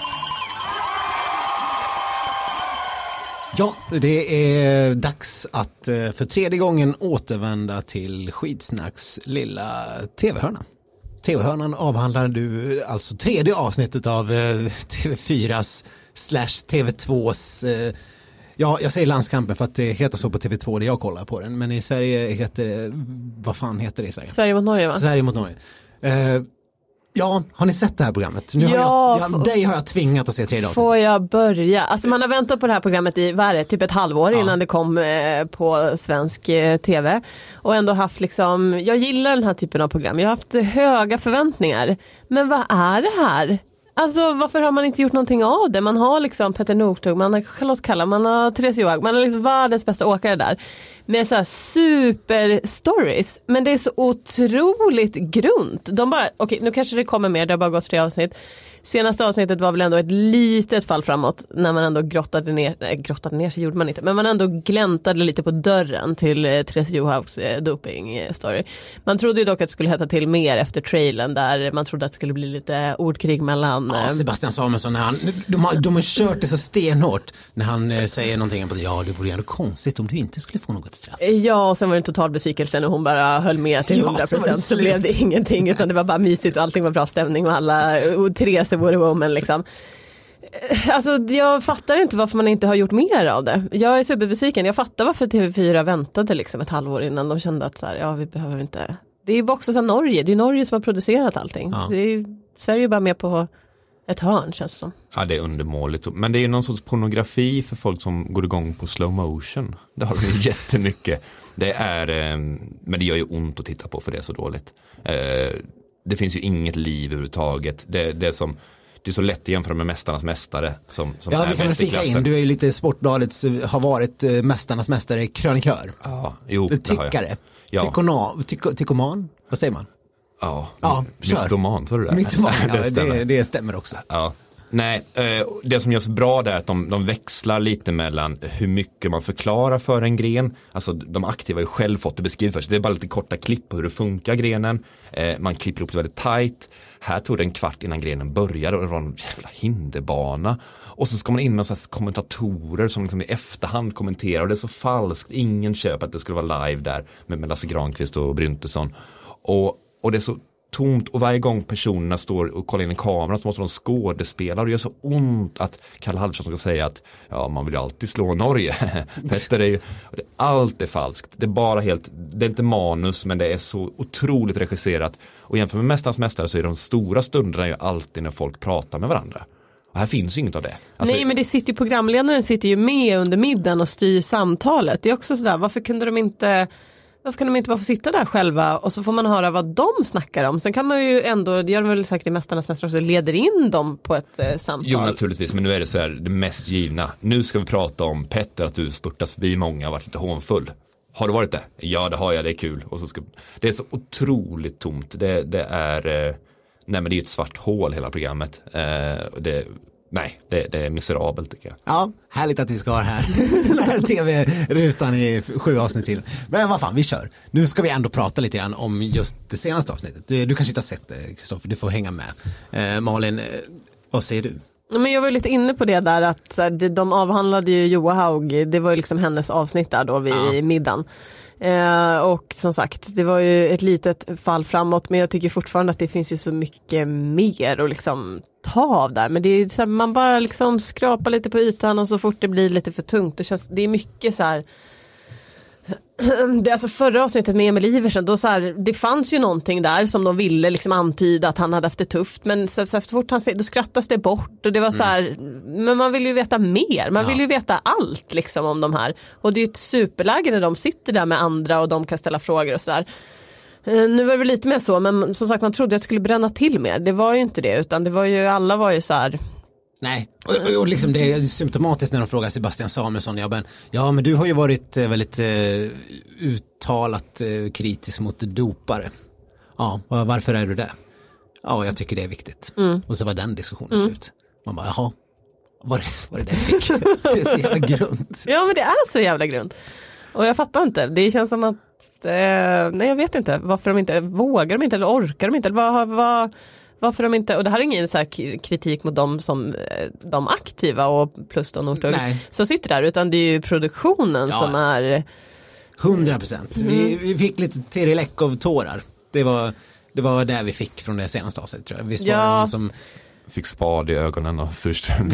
Ja, det är dags att för tredje gången återvända till Skidsnacks lilla tv-hörna. T V-hörnan avhandlar du alltså tredje avsnittet av T V fyras slash T V tvås, ja, jag säger Landskampen för att det heter så på T V två där jag kollar på den, men i Sverige heter det, vad fan heter det i Sverige?
Sverige mot Norge, va?
Sverige mot Norge. Uh, ja, har ni sett det här programmet? Nu
ja,
har jag, jag, dig har jag tvingat att se tredje avsnittet.
Får jag börja? Alltså man har väntat på det här programmet i, vad är det, typ ett halvår ja. innan det kom eh, på svensk eh, tv. Och ändå haft liksom, jag gillar den här typen av program. Jag har haft höga förväntningar. Men vad är det här? Alltså varför har man inte gjort någonting av det? Man har liksom Petter Northug, man har Charlotte Kalla, man har Therese Johaug, man har liksom världens bästa åkare där. Med så här super stories. Men det är så otroligt grunt. De bara, okej, nu kanske det kommer mer, det har bara gått tre avsnitt. Senaste avsnittet var väl ändå ett litet fall framåt när man ändå grottade ner, nej, grottade ner så gjorde man inte, men man ändå gläntade lite på dörren till eh, Therese Johaugs eh, doping-story. Man trodde ju dock att det skulle hetta till mer efter trailern där man trodde att det skulle bli lite ordkrig mellan...
Ja, Sebastian Samuelsson, när han, de, har, de har kört det så stenhårt när han eh, säger någonting på ja, det vore ändå konstigt om du inte skulle få något straff.
Ja, och sen var det en total besvikelse när hon bara höll med till hundra procent, ja, så, så blev det ingenting, utan det var bara mysigt och allting var bra stämning och alla, och Therese Wonder Woman liksom. Alltså jag fattar inte varför man inte har gjort mer av det. Jag är superbesviken. Jag fattar varför T V fyra väntade liksom ett halvår innan de kände att så här, ja, vi behöver inte. Det är ju också så Norge. Det är Norge som har producerat allting. Ja. Det är, Sverige är bara med på ett hörn, känns det som. Ja,
det är undermåligt. Men det är ju någon sorts pornografi för folk som går igång på slow motion. Det har vi jättemycket. Det är, men det gör ju ont att titta på för det är så dåligt. Det finns ju inget liv överhuvudtaget. Det, det är som det är så lätt att jämföra med Mästarnas mästare som, som
ja,
är
vi kan
mest i
fika
klassen.
in. Du är ju lite Sportbladets, har varit Mästarnas mästare, krönikör.
Ja, jo, det
tyckare.
har jag. Ja.
Tykoman, tyko, tykoman, vad säger man?
Ja,
ja
mytoman, sa du det?
Mytoman, ja,
det, stämmer.
det, det stämmer också.
Ja. Nej, det som gör så bra är att de, de växlar lite mellan hur mycket man förklarar för en gren. Alltså de aktiva har ju själv fått det beskrivet först. Det är bara lite korta klipp på hur det funkar grenen. Man klipper upp det väldigt tajt. Här tog det en kvart innan grenen började och det var en jävla hinderbana. Och så ska man in med så kommentatorer som liksom i efterhand kommenterar. Och det är så falskt. Ingen köper att det skulle vara live där med, med Lasse Granqvist och Bryntesson. Och, och det är så tomt och varje gång personerna står och kollar in i kameran så måste de skådespela och det gör så ont att Kalle Halvarsson ska säga att ja, man vill ju alltid slå Norge. Petter är ju, det, allt är falskt. Det är bara helt, det är inte manus men det är så otroligt regisserat. Och jämfört med Mästarnas mästare så är de stora stunderna ju alltid när folk pratar med varandra. Och här finns ju inget av det. Alltså,
nej, men det sitter ju, programledaren sitter ju med under middagen och styr samtalet. Det är också sådär, varför kunde de inte... Varför kan de inte bara få sitta där själva och så får man höra vad de snackar om. Sen kan man ju ändå, det gör de väl säkert i Mästarnas mästare också, leder in dem på ett eh, samtal.
Jo, naturligtvis, men nu är det så här det mest givna. Nu ska vi prata om Petter, att du spurtas förbi många och varit lite hånfull. Har du varit det? Ja, det har jag, det är kul. Och så ska, det är så otroligt tomt. Det, det är, eh, nej men det är ett svart hål hela programmet. Eh, det Nej, det, det är miserabelt tycker jag.
Ja, härligt att vi ska ha det här. Den här tv-rutan i sju avsnitt till. Men vad fan, vi kör. Nu ska vi ändå prata lite grann om just det senaste avsnittet. Du kanske inte har sett det, Kristoffer, du får hänga med. Eh, Malin, eh, vad säger du?
Men jag var lite inne på det där att de avhandlade ju Joa Haug, det var ju liksom hennes avsnitt där då vid ja. middagen. Eh, och som sagt, det var ju ett litet fall framåt, men jag tycker fortfarande att det finns ju så mycket mer att liksom ta av där. Men det är så här, man bara liksom skrapar lite på ytan och så fort det blir lite för tungt, det, känns, det är mycket så här. Det är alltså förra avsnittet med Emil Iversen, då så här, det fanns ju någonting där som de ville liksom antyda att han hade haft det tufft, men så, så efter fort han då skrattas det bort och det var så här, mm. men man vill ju veta mer, man ja. vill ju veta allt liksom om de här, och det är ju ett superläge när de sitter där med andra och de kan ställa frågor och sådär. Nu var det väl lite mer så, men som sagt man trodde att det skulle bränna till mer, det var ju inte det, utan det var ju, alla var ju så här.
Nej, och, och liksom det är symptomatiskt när de frågar Sebastian Samuelsson, ja men, ja, men du har ju varit eh, väldigt eh, uttalat eh, kritisk mot dopare. Ja, varför är du det? Ja, jag tycker det är viktigt. Mm. Och så var den diskussionen mm. slut. Man bara, jaha, var det var det där fick? Det är så jävla grunt.
Ja, men det är så jävla grunt. Och jag fattar inte, det känns som att, eh, nej jag vet inte, varför de inte, vågar de inte eller orkar de inte, eller vad, vad varför de inte, och det här är ingen så här kritik mot dem som de aktiva och plus då Northug som sitter där, utan det är ju produktionen ja. som är
hundra procent. Mm. Vi, vi fick lite Terileck av tårar. Det var, det var där vi fick från det senaste avsnittet, tror jag. Visst
ja.
var det någon som
fick spad i ögonen och surström.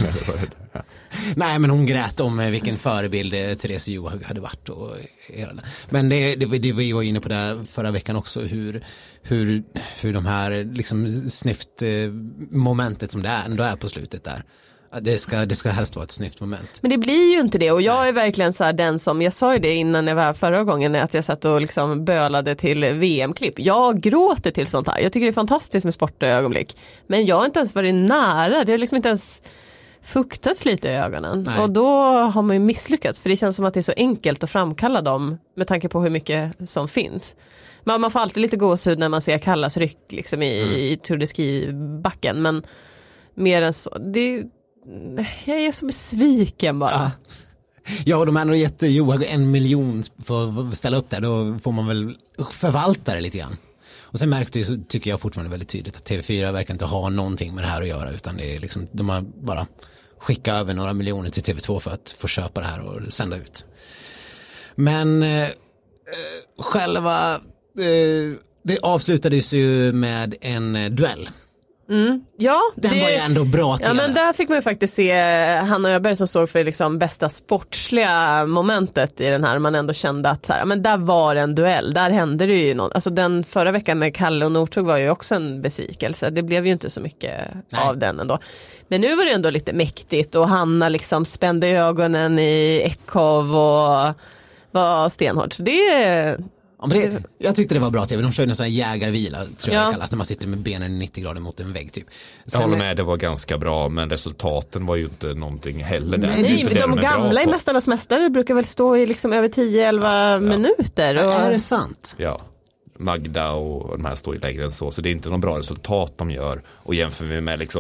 Ja, nej, men hon grät om vilken förebild Therese Johaug hade varit och hela det. Men det, det, det vi var inne på där förra veckan också, hur, hur, hur de här liksom snyft momentet som det är, ändå är på slutet där. Det ska, det ska helst vara ett snyft moment.
Men det blir ju inte det, och jag är verkligen så här den som, jag sa ju det innan jag var här förra gången att jag satt och liksom bölade till V M-klipp. Jag gråter till sånt här. Jag tycker det är fantastiskt med sportögonblick. Men jag har inte ens varit nära, det har liksom inte ens fuktats lite i ögonen. Nej. Och då har man ju misslyckats, för det känns som att det är så enkelt att framkalla dem med tanke på hur mycket som finns. Man, man får alltid lite gåshud när man ser Kallas ryck liksom i, mm. i Tour de Ski-backen, men mer än så, det jag är så besviken bara.
Ja, ja, och de har gett Johaug en miljon för att ställa upp där. Då får man väl förvalta det lite grann. Och sen märkte jag, så tycker jag fortfarande väldigt tydligt att T V fyra verkar inte ha någonting med det här att göra, utan det är liksom, de har bara skickat över några miljoner till T V två för att få köpa det här och sända ut. Men eh, själva eh, det avslutades ju med en duell.
Mm. Ja,
den
det,
var ju ändå bra till.
Ja, men där fick man ju faktiskt se Hanna Öberg som står för liksom bästa sportsliga momentet i den här. Man ändå kände att så här, men där var en duell, där hände det ju något. Alltså den förra veckan med Kalle och Northug var ju också en besvikelse. Det blev ju inte så mycket Nej. av den ändå. Men nu var det ändå lite mäktigt, och Hanna liksom spände ögonen i Eckhoff och var stenhård. Så det
Ja, men det, jag tyckte det var bra tv. De körde en sån här jägarvila, tror jag ja. det kallas, när man sitter med benen nittio grader mot en vägg typ.
Sen, jag håller med, det var ganska bra, men resultaten var ju inte någonting heller där.
Nej, men de gamla i Mästarnas mästare brukar väl stå i liksom över tio elva ja, ja. minuter. Och...
Är det sant?
Ja. Magda och de här står ju längre än så, så det är inte någon bra resultat de gör, och jämför vi med liksom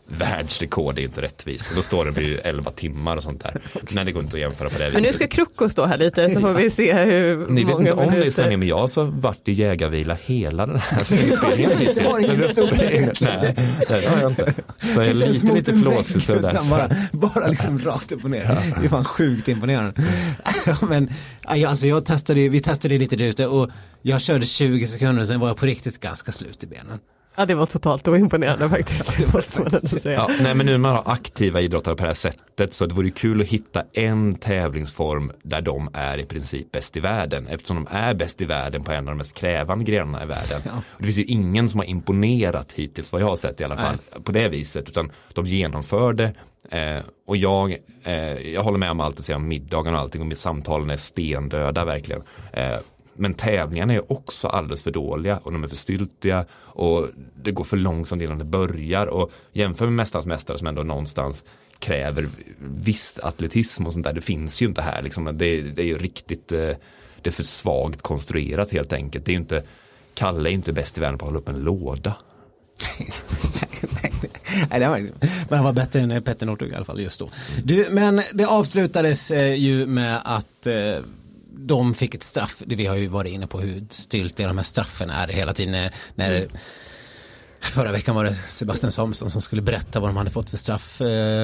världsrekord är inte rättvist. Då står det på elva timmar och sånt där. Nej, det går inte att jämföra på det viset.
Men nu ska Krocko stå här lite så får vi se hur
Ni vet
många
inte om det är
minuter.
men jag så vart det jägarvila hela den här inspelningen.
Det har ingen storlek.
Nej, det har jag inte. Så jag är lite, lite flåsig så där.
Bara, bara liksom rakt upp och ner. Det är fan sjukt imponerande. Men alltså jag testade, vi testade lite där ute och jag körde tjugo sekunder och sen var jag på riktigt ganska slut i benen.
Ja, det var totalt oimponerande faktiskt. Det måste man ändå säga.
Ja, nej, men nu när man har aktiva idrottare på det här sättet så det vore kul att hitta en tävlingsform där de är i princip bäst i världen. Eftersom de är bäst i världen på en av de mest krävande grenarna i världen. Ja. Och det finns ju ingen som har imponerat hittills vad jag har sett i alla fall nej. På det viset. Utan de genomförde eh, och jag, eh, jag håller med om allt att säga om middagen och allting och mitt samtalen är stendöda verkligen. Eh, Men tävlingarna är också alldeles för dåliga och de är för styltiga och det går för långsamt innan det börjar. Och jämför med Mästarnas mästare som ändå någonstans kräver viss atletism och sånt där. Det finns ju inte här. Liksom. Det, det är ju riktigt det är för svagt konstruerat helt enkelt. Det är ju inte, Kalle är inte bäst i världen på att hålla upp en låda.
Nej, det var, men han var bättre än Petter Northug i alla fall just då. Du, men det avslutades eh, ju med att eh, de fick ett straff. Vi har ju varit inne på hur styltiga de här straffen är hela tiden. När, när mm. förra veckan var det Sebastian Samuelsson som skulle berätta vad de hade fått för straff.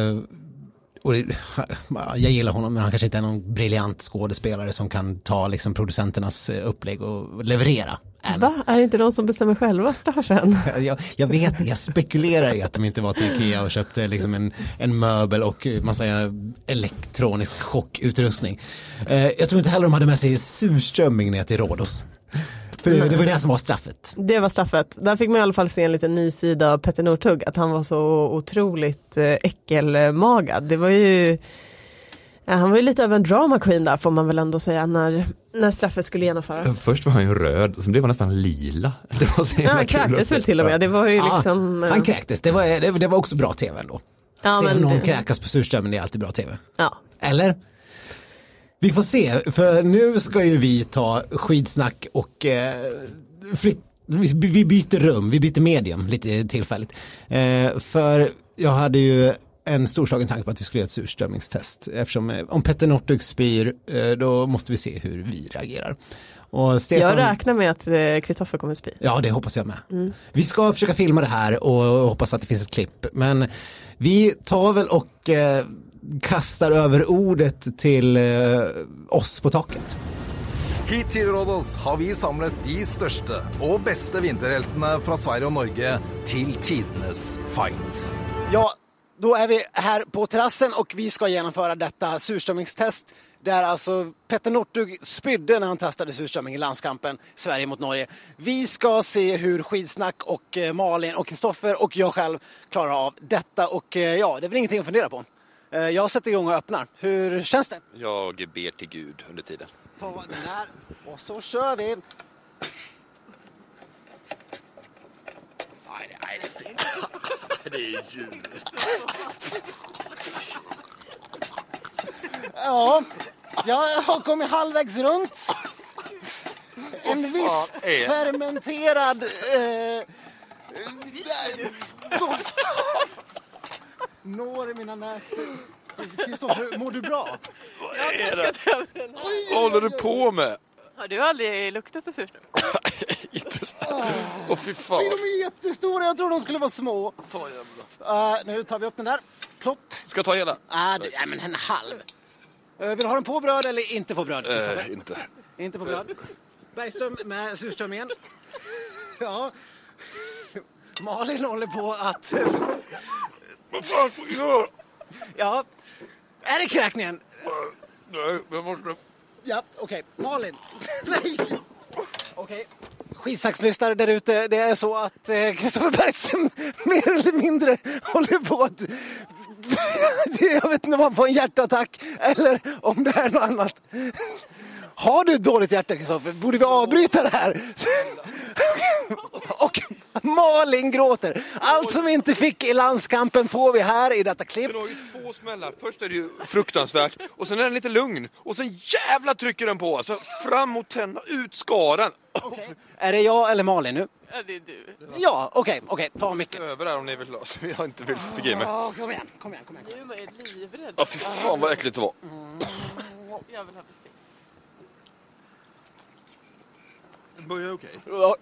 Och det, jag gillar honom, men han kanske inte är någon briljant skådespelare som kan ta liksom producenternas upplägg och leverera. Än.
Va? Är det inte de som bestämmer själva straffen?
Jag, jag vet, jag spekulerar i att de inte var till Ikea och köpte liksom en, en möbel och man säger elektronisk chockutrustning. Eh, jag tror inte heller de hade med sig surströmming ner till Rhodos. För det, det var det som var straffet.
Det var straffet. Där fick man i alla fall se en liten ny sida av Petter Northug. Att han var så otroligt äckelmagad. Det var ju... Ja, han var ju lite av en drama queen där får man väl ändå säga när, när straffet skulle genomföras.
Först var han ju röd, sen blev han nästan lila. Det var så
ja, han kräktes väl till och med. Det var ju
ja,
liksom...
Han kräktes, det var, det, det var också bra tv ändå.
Ja,
se
men
någon
det...
kräkas på surströmmen, det är alltid bra tv.
Ja.
Eller? Vi får se, för nu ska ju vi ta skidsnack och eh, flytt, vi byter rum, vi byter medium lite tillfälligt. Eh, för jag hade ju en storslagen tanke på att vi skulle göra ett surströmmingstest. Eftersom eh, om Petter Northug spyr, eh, då måste vi se hur vi reagerar. Och Stefan,
jag räknar med att Kristoffer kommer spy.
Ja, det hoppas jag med. Mm. Vi ska försöka filma det här och hoppas att det finns ett klipp. Men vi tar väl och eh, kastar över ordet till eh, oss på taket.
Hit till Rhodos har vi samlat de största och bästa vinterhjältarna från Sverige och Norge till tidernas fight.
Ja, då är vi här på terrassen och vi ska genomföra detta surströmmingstest. Där alltså Petter Northug spydde när han testade surströmming i landskampen Sverige mot Norge. Vi ska se hur Skidsnack och Malin och Kristoffer och jag själv klarar av detta. Och ja, det är väl ingenting att fundera på. Jag sätter igång och öppnar. Hur känns det?
Jag ber till Gud under tiden.
Ta den här och så kör vi. Nej, nej, det är ju... Ja, jag har kommit halvvägs runt. En viss fermenterad eh, doft når mina näsor. Kristoffer, mår du bra?
Vad är det? Vad håller du på med?
Har du aldrig luktat på surströmming?
Inte så här. Åh, fy fan.
De är jättestora, jag tror de skulle vara små. Uh, nu tar vi upp den där. Plopp.
Ska jag ta hela?
Uh, nej, men en halv. Uh, vill du ha den på bröd eller inte på bröd?
Uh, inte.
Inte på bröd. Bergström med surströmmingen. Ja. Malin håller på att...
Vad fan får jag?
Ja. Är det kräkningen?
Nej, jag måste...
Ja, okej. Okay. Malin. Nej. Okej. Okay. Skidsaxlyssnare där ute. Det är så att Kristoffer eh, Bergström mer eller mindre håller på att... Jag vet inte om han får en hjärtattack eller om det är något annat. Har du ett dåligt hjärta, Kristoffer? Borde vi avbryta det här? Och Malin gråter. Allt som vi inte fick i landskampen får vi här i detta klipp.
Den har ju två smällar. Först är det ju fruktansvärt. Och sen är den lite lugn. Och sen jävla trycker den på. Alltså fram mot tänderna, ut skaren.
Okay. Är det jag eller Malin nu?
Ja, det är du.
Ja, okej, okay, okej. Okay, ta mycket.
Över här om ni vill lösa. Jag inte vill förge mig.
Oh, kom igen, kom igen, kom igen.
Nu är man ju livrädd.
Ja, fy fan vad äckligt det var.
Mm. Jag vill ha bestick.
Börjar okej. Okay.
Ja.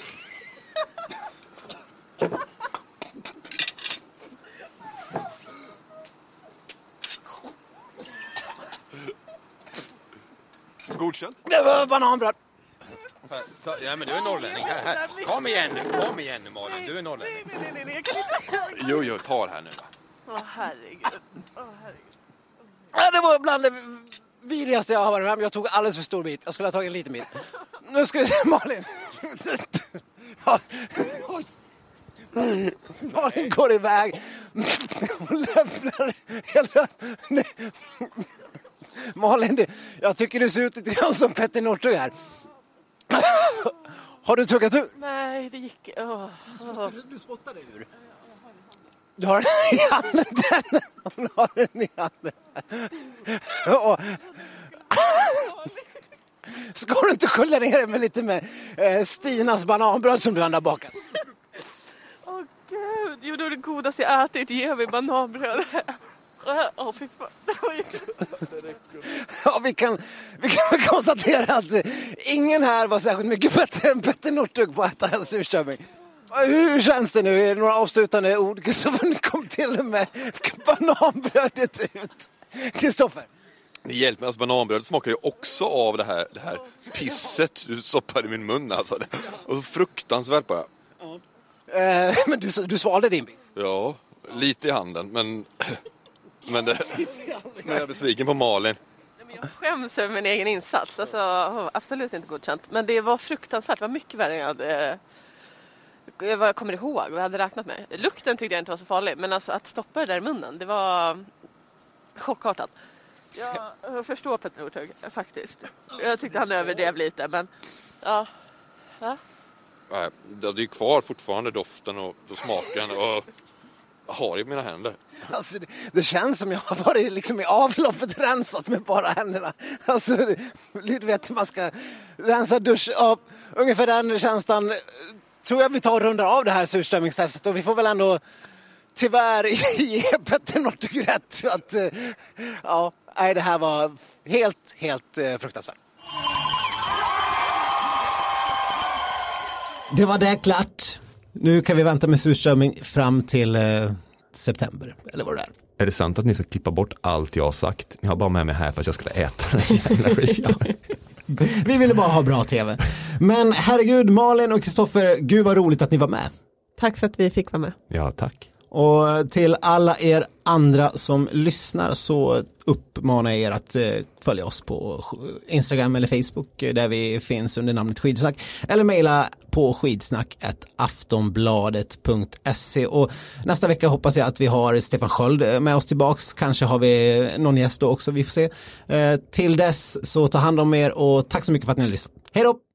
Godkänt.
Det var bananbröd.
Ja, men du är norrlänning. Här, här. Kom igen nu, kom igen nu Malin. Du är norrlänning.
Nej, nej, nej, nej, jag kan inte.
Jo, jo, ta det här nu då.
Åh, herregud. Åh, herregud.
Ja, det var bland det vidrigaste jag har varit med. Jag tog alldeles för stor bit. Jag skulle ha tagit en liten bit. Nu ska vi se, Malin. Ja. Oj. Malin går iväg. Hon lämnar hela... Malin, det... jag tycker du ser ut lite grann som Petter Northug här. Har du tuggat ur?
Nej, det gick... Oh.
Oh. Du spottade ur. Du har den i handen. Hon har den i handen. Och... Ska du inte skölja ner det med lite med eh, Stinas bananbröd som du ändå bakat?
Åh oh, gud, det var det godaste jag ätit. Ge mig bananbröd. Åh oh, fy fan.
Ja, vi kan, vi kan konstatera att ingen här var särskilt mycket bättre än Petter Northug på att äta surströmming. Hur känns det nu? Är det några avslutande ord? Så kom till med bananbrödet ut. Kristoffer.
Det hjälper mig, alltså bananbröd smakar ju också av det här, det här pisset du stoppar i min mun alltså. Och så fruktansvärt bara.
Ja. Eh, men du, du svalde din bit.
Ja, lite i handen, men... Men, det, men jag är besviken på Malin.
Jag skäms över min egen insats. Alltså, absolut inte godkänt. Men det var fruktansvärt. Det var mycket värre än jag hade... Jag kommer ihåg vad jag hade räknat med. Lukten tyckte jag inte var så farlig. Men alltså att stoppa det där i munnen, det var chockartat. Jag förstår Petter Northug, faktiskt. Jag tyckte han överdrev lite, men... Ja. Ja.
Det är ju kvar fortfarande doften och, och smaken och... Jag har i mina händer.
Alltså, det, det känns som jag har varit liksom i avloppet rensat med bara händerna. Alltså, du vet, man ska rensa dusch. Ja, ungefär den känslan tror jag vi tar och rundar av det här surströmmingstestet. Och vi får väl ändå tyvärr ge Petter Northug rätt. Att, ja, nej, det här var helt, helt fruktansvärt. Det var det klart. Nu kan vi vänta med surströmming fram till eh, september, eller vad det är.
Är det sant att ni ska klippa bort allt jag har sagt? Ni har bara med mig här för att jag skulle äta den.
Vi ville bara ha bra tv. Men herregud, Malin och Kristoffer, gud vad roligt att ni var med.
Tack för att vi fick vara med.
Ja, tack.
Och till alla er andra som lyssnar så uppmanar jag er att eh, följa oss på Instagram eller Facebook där vi finns under namnet Skidsnack, eller mejla på skidsnack at aftonbladet punkt se. Och nästa vecka hoppas jag att vi har Stefan Sköld med oss tillbaks. Kanske har vi någon gäst då också, vi får se. Eh, till dess så ta hand om er och tack så mycket för att ni har lyssnat. Hej då!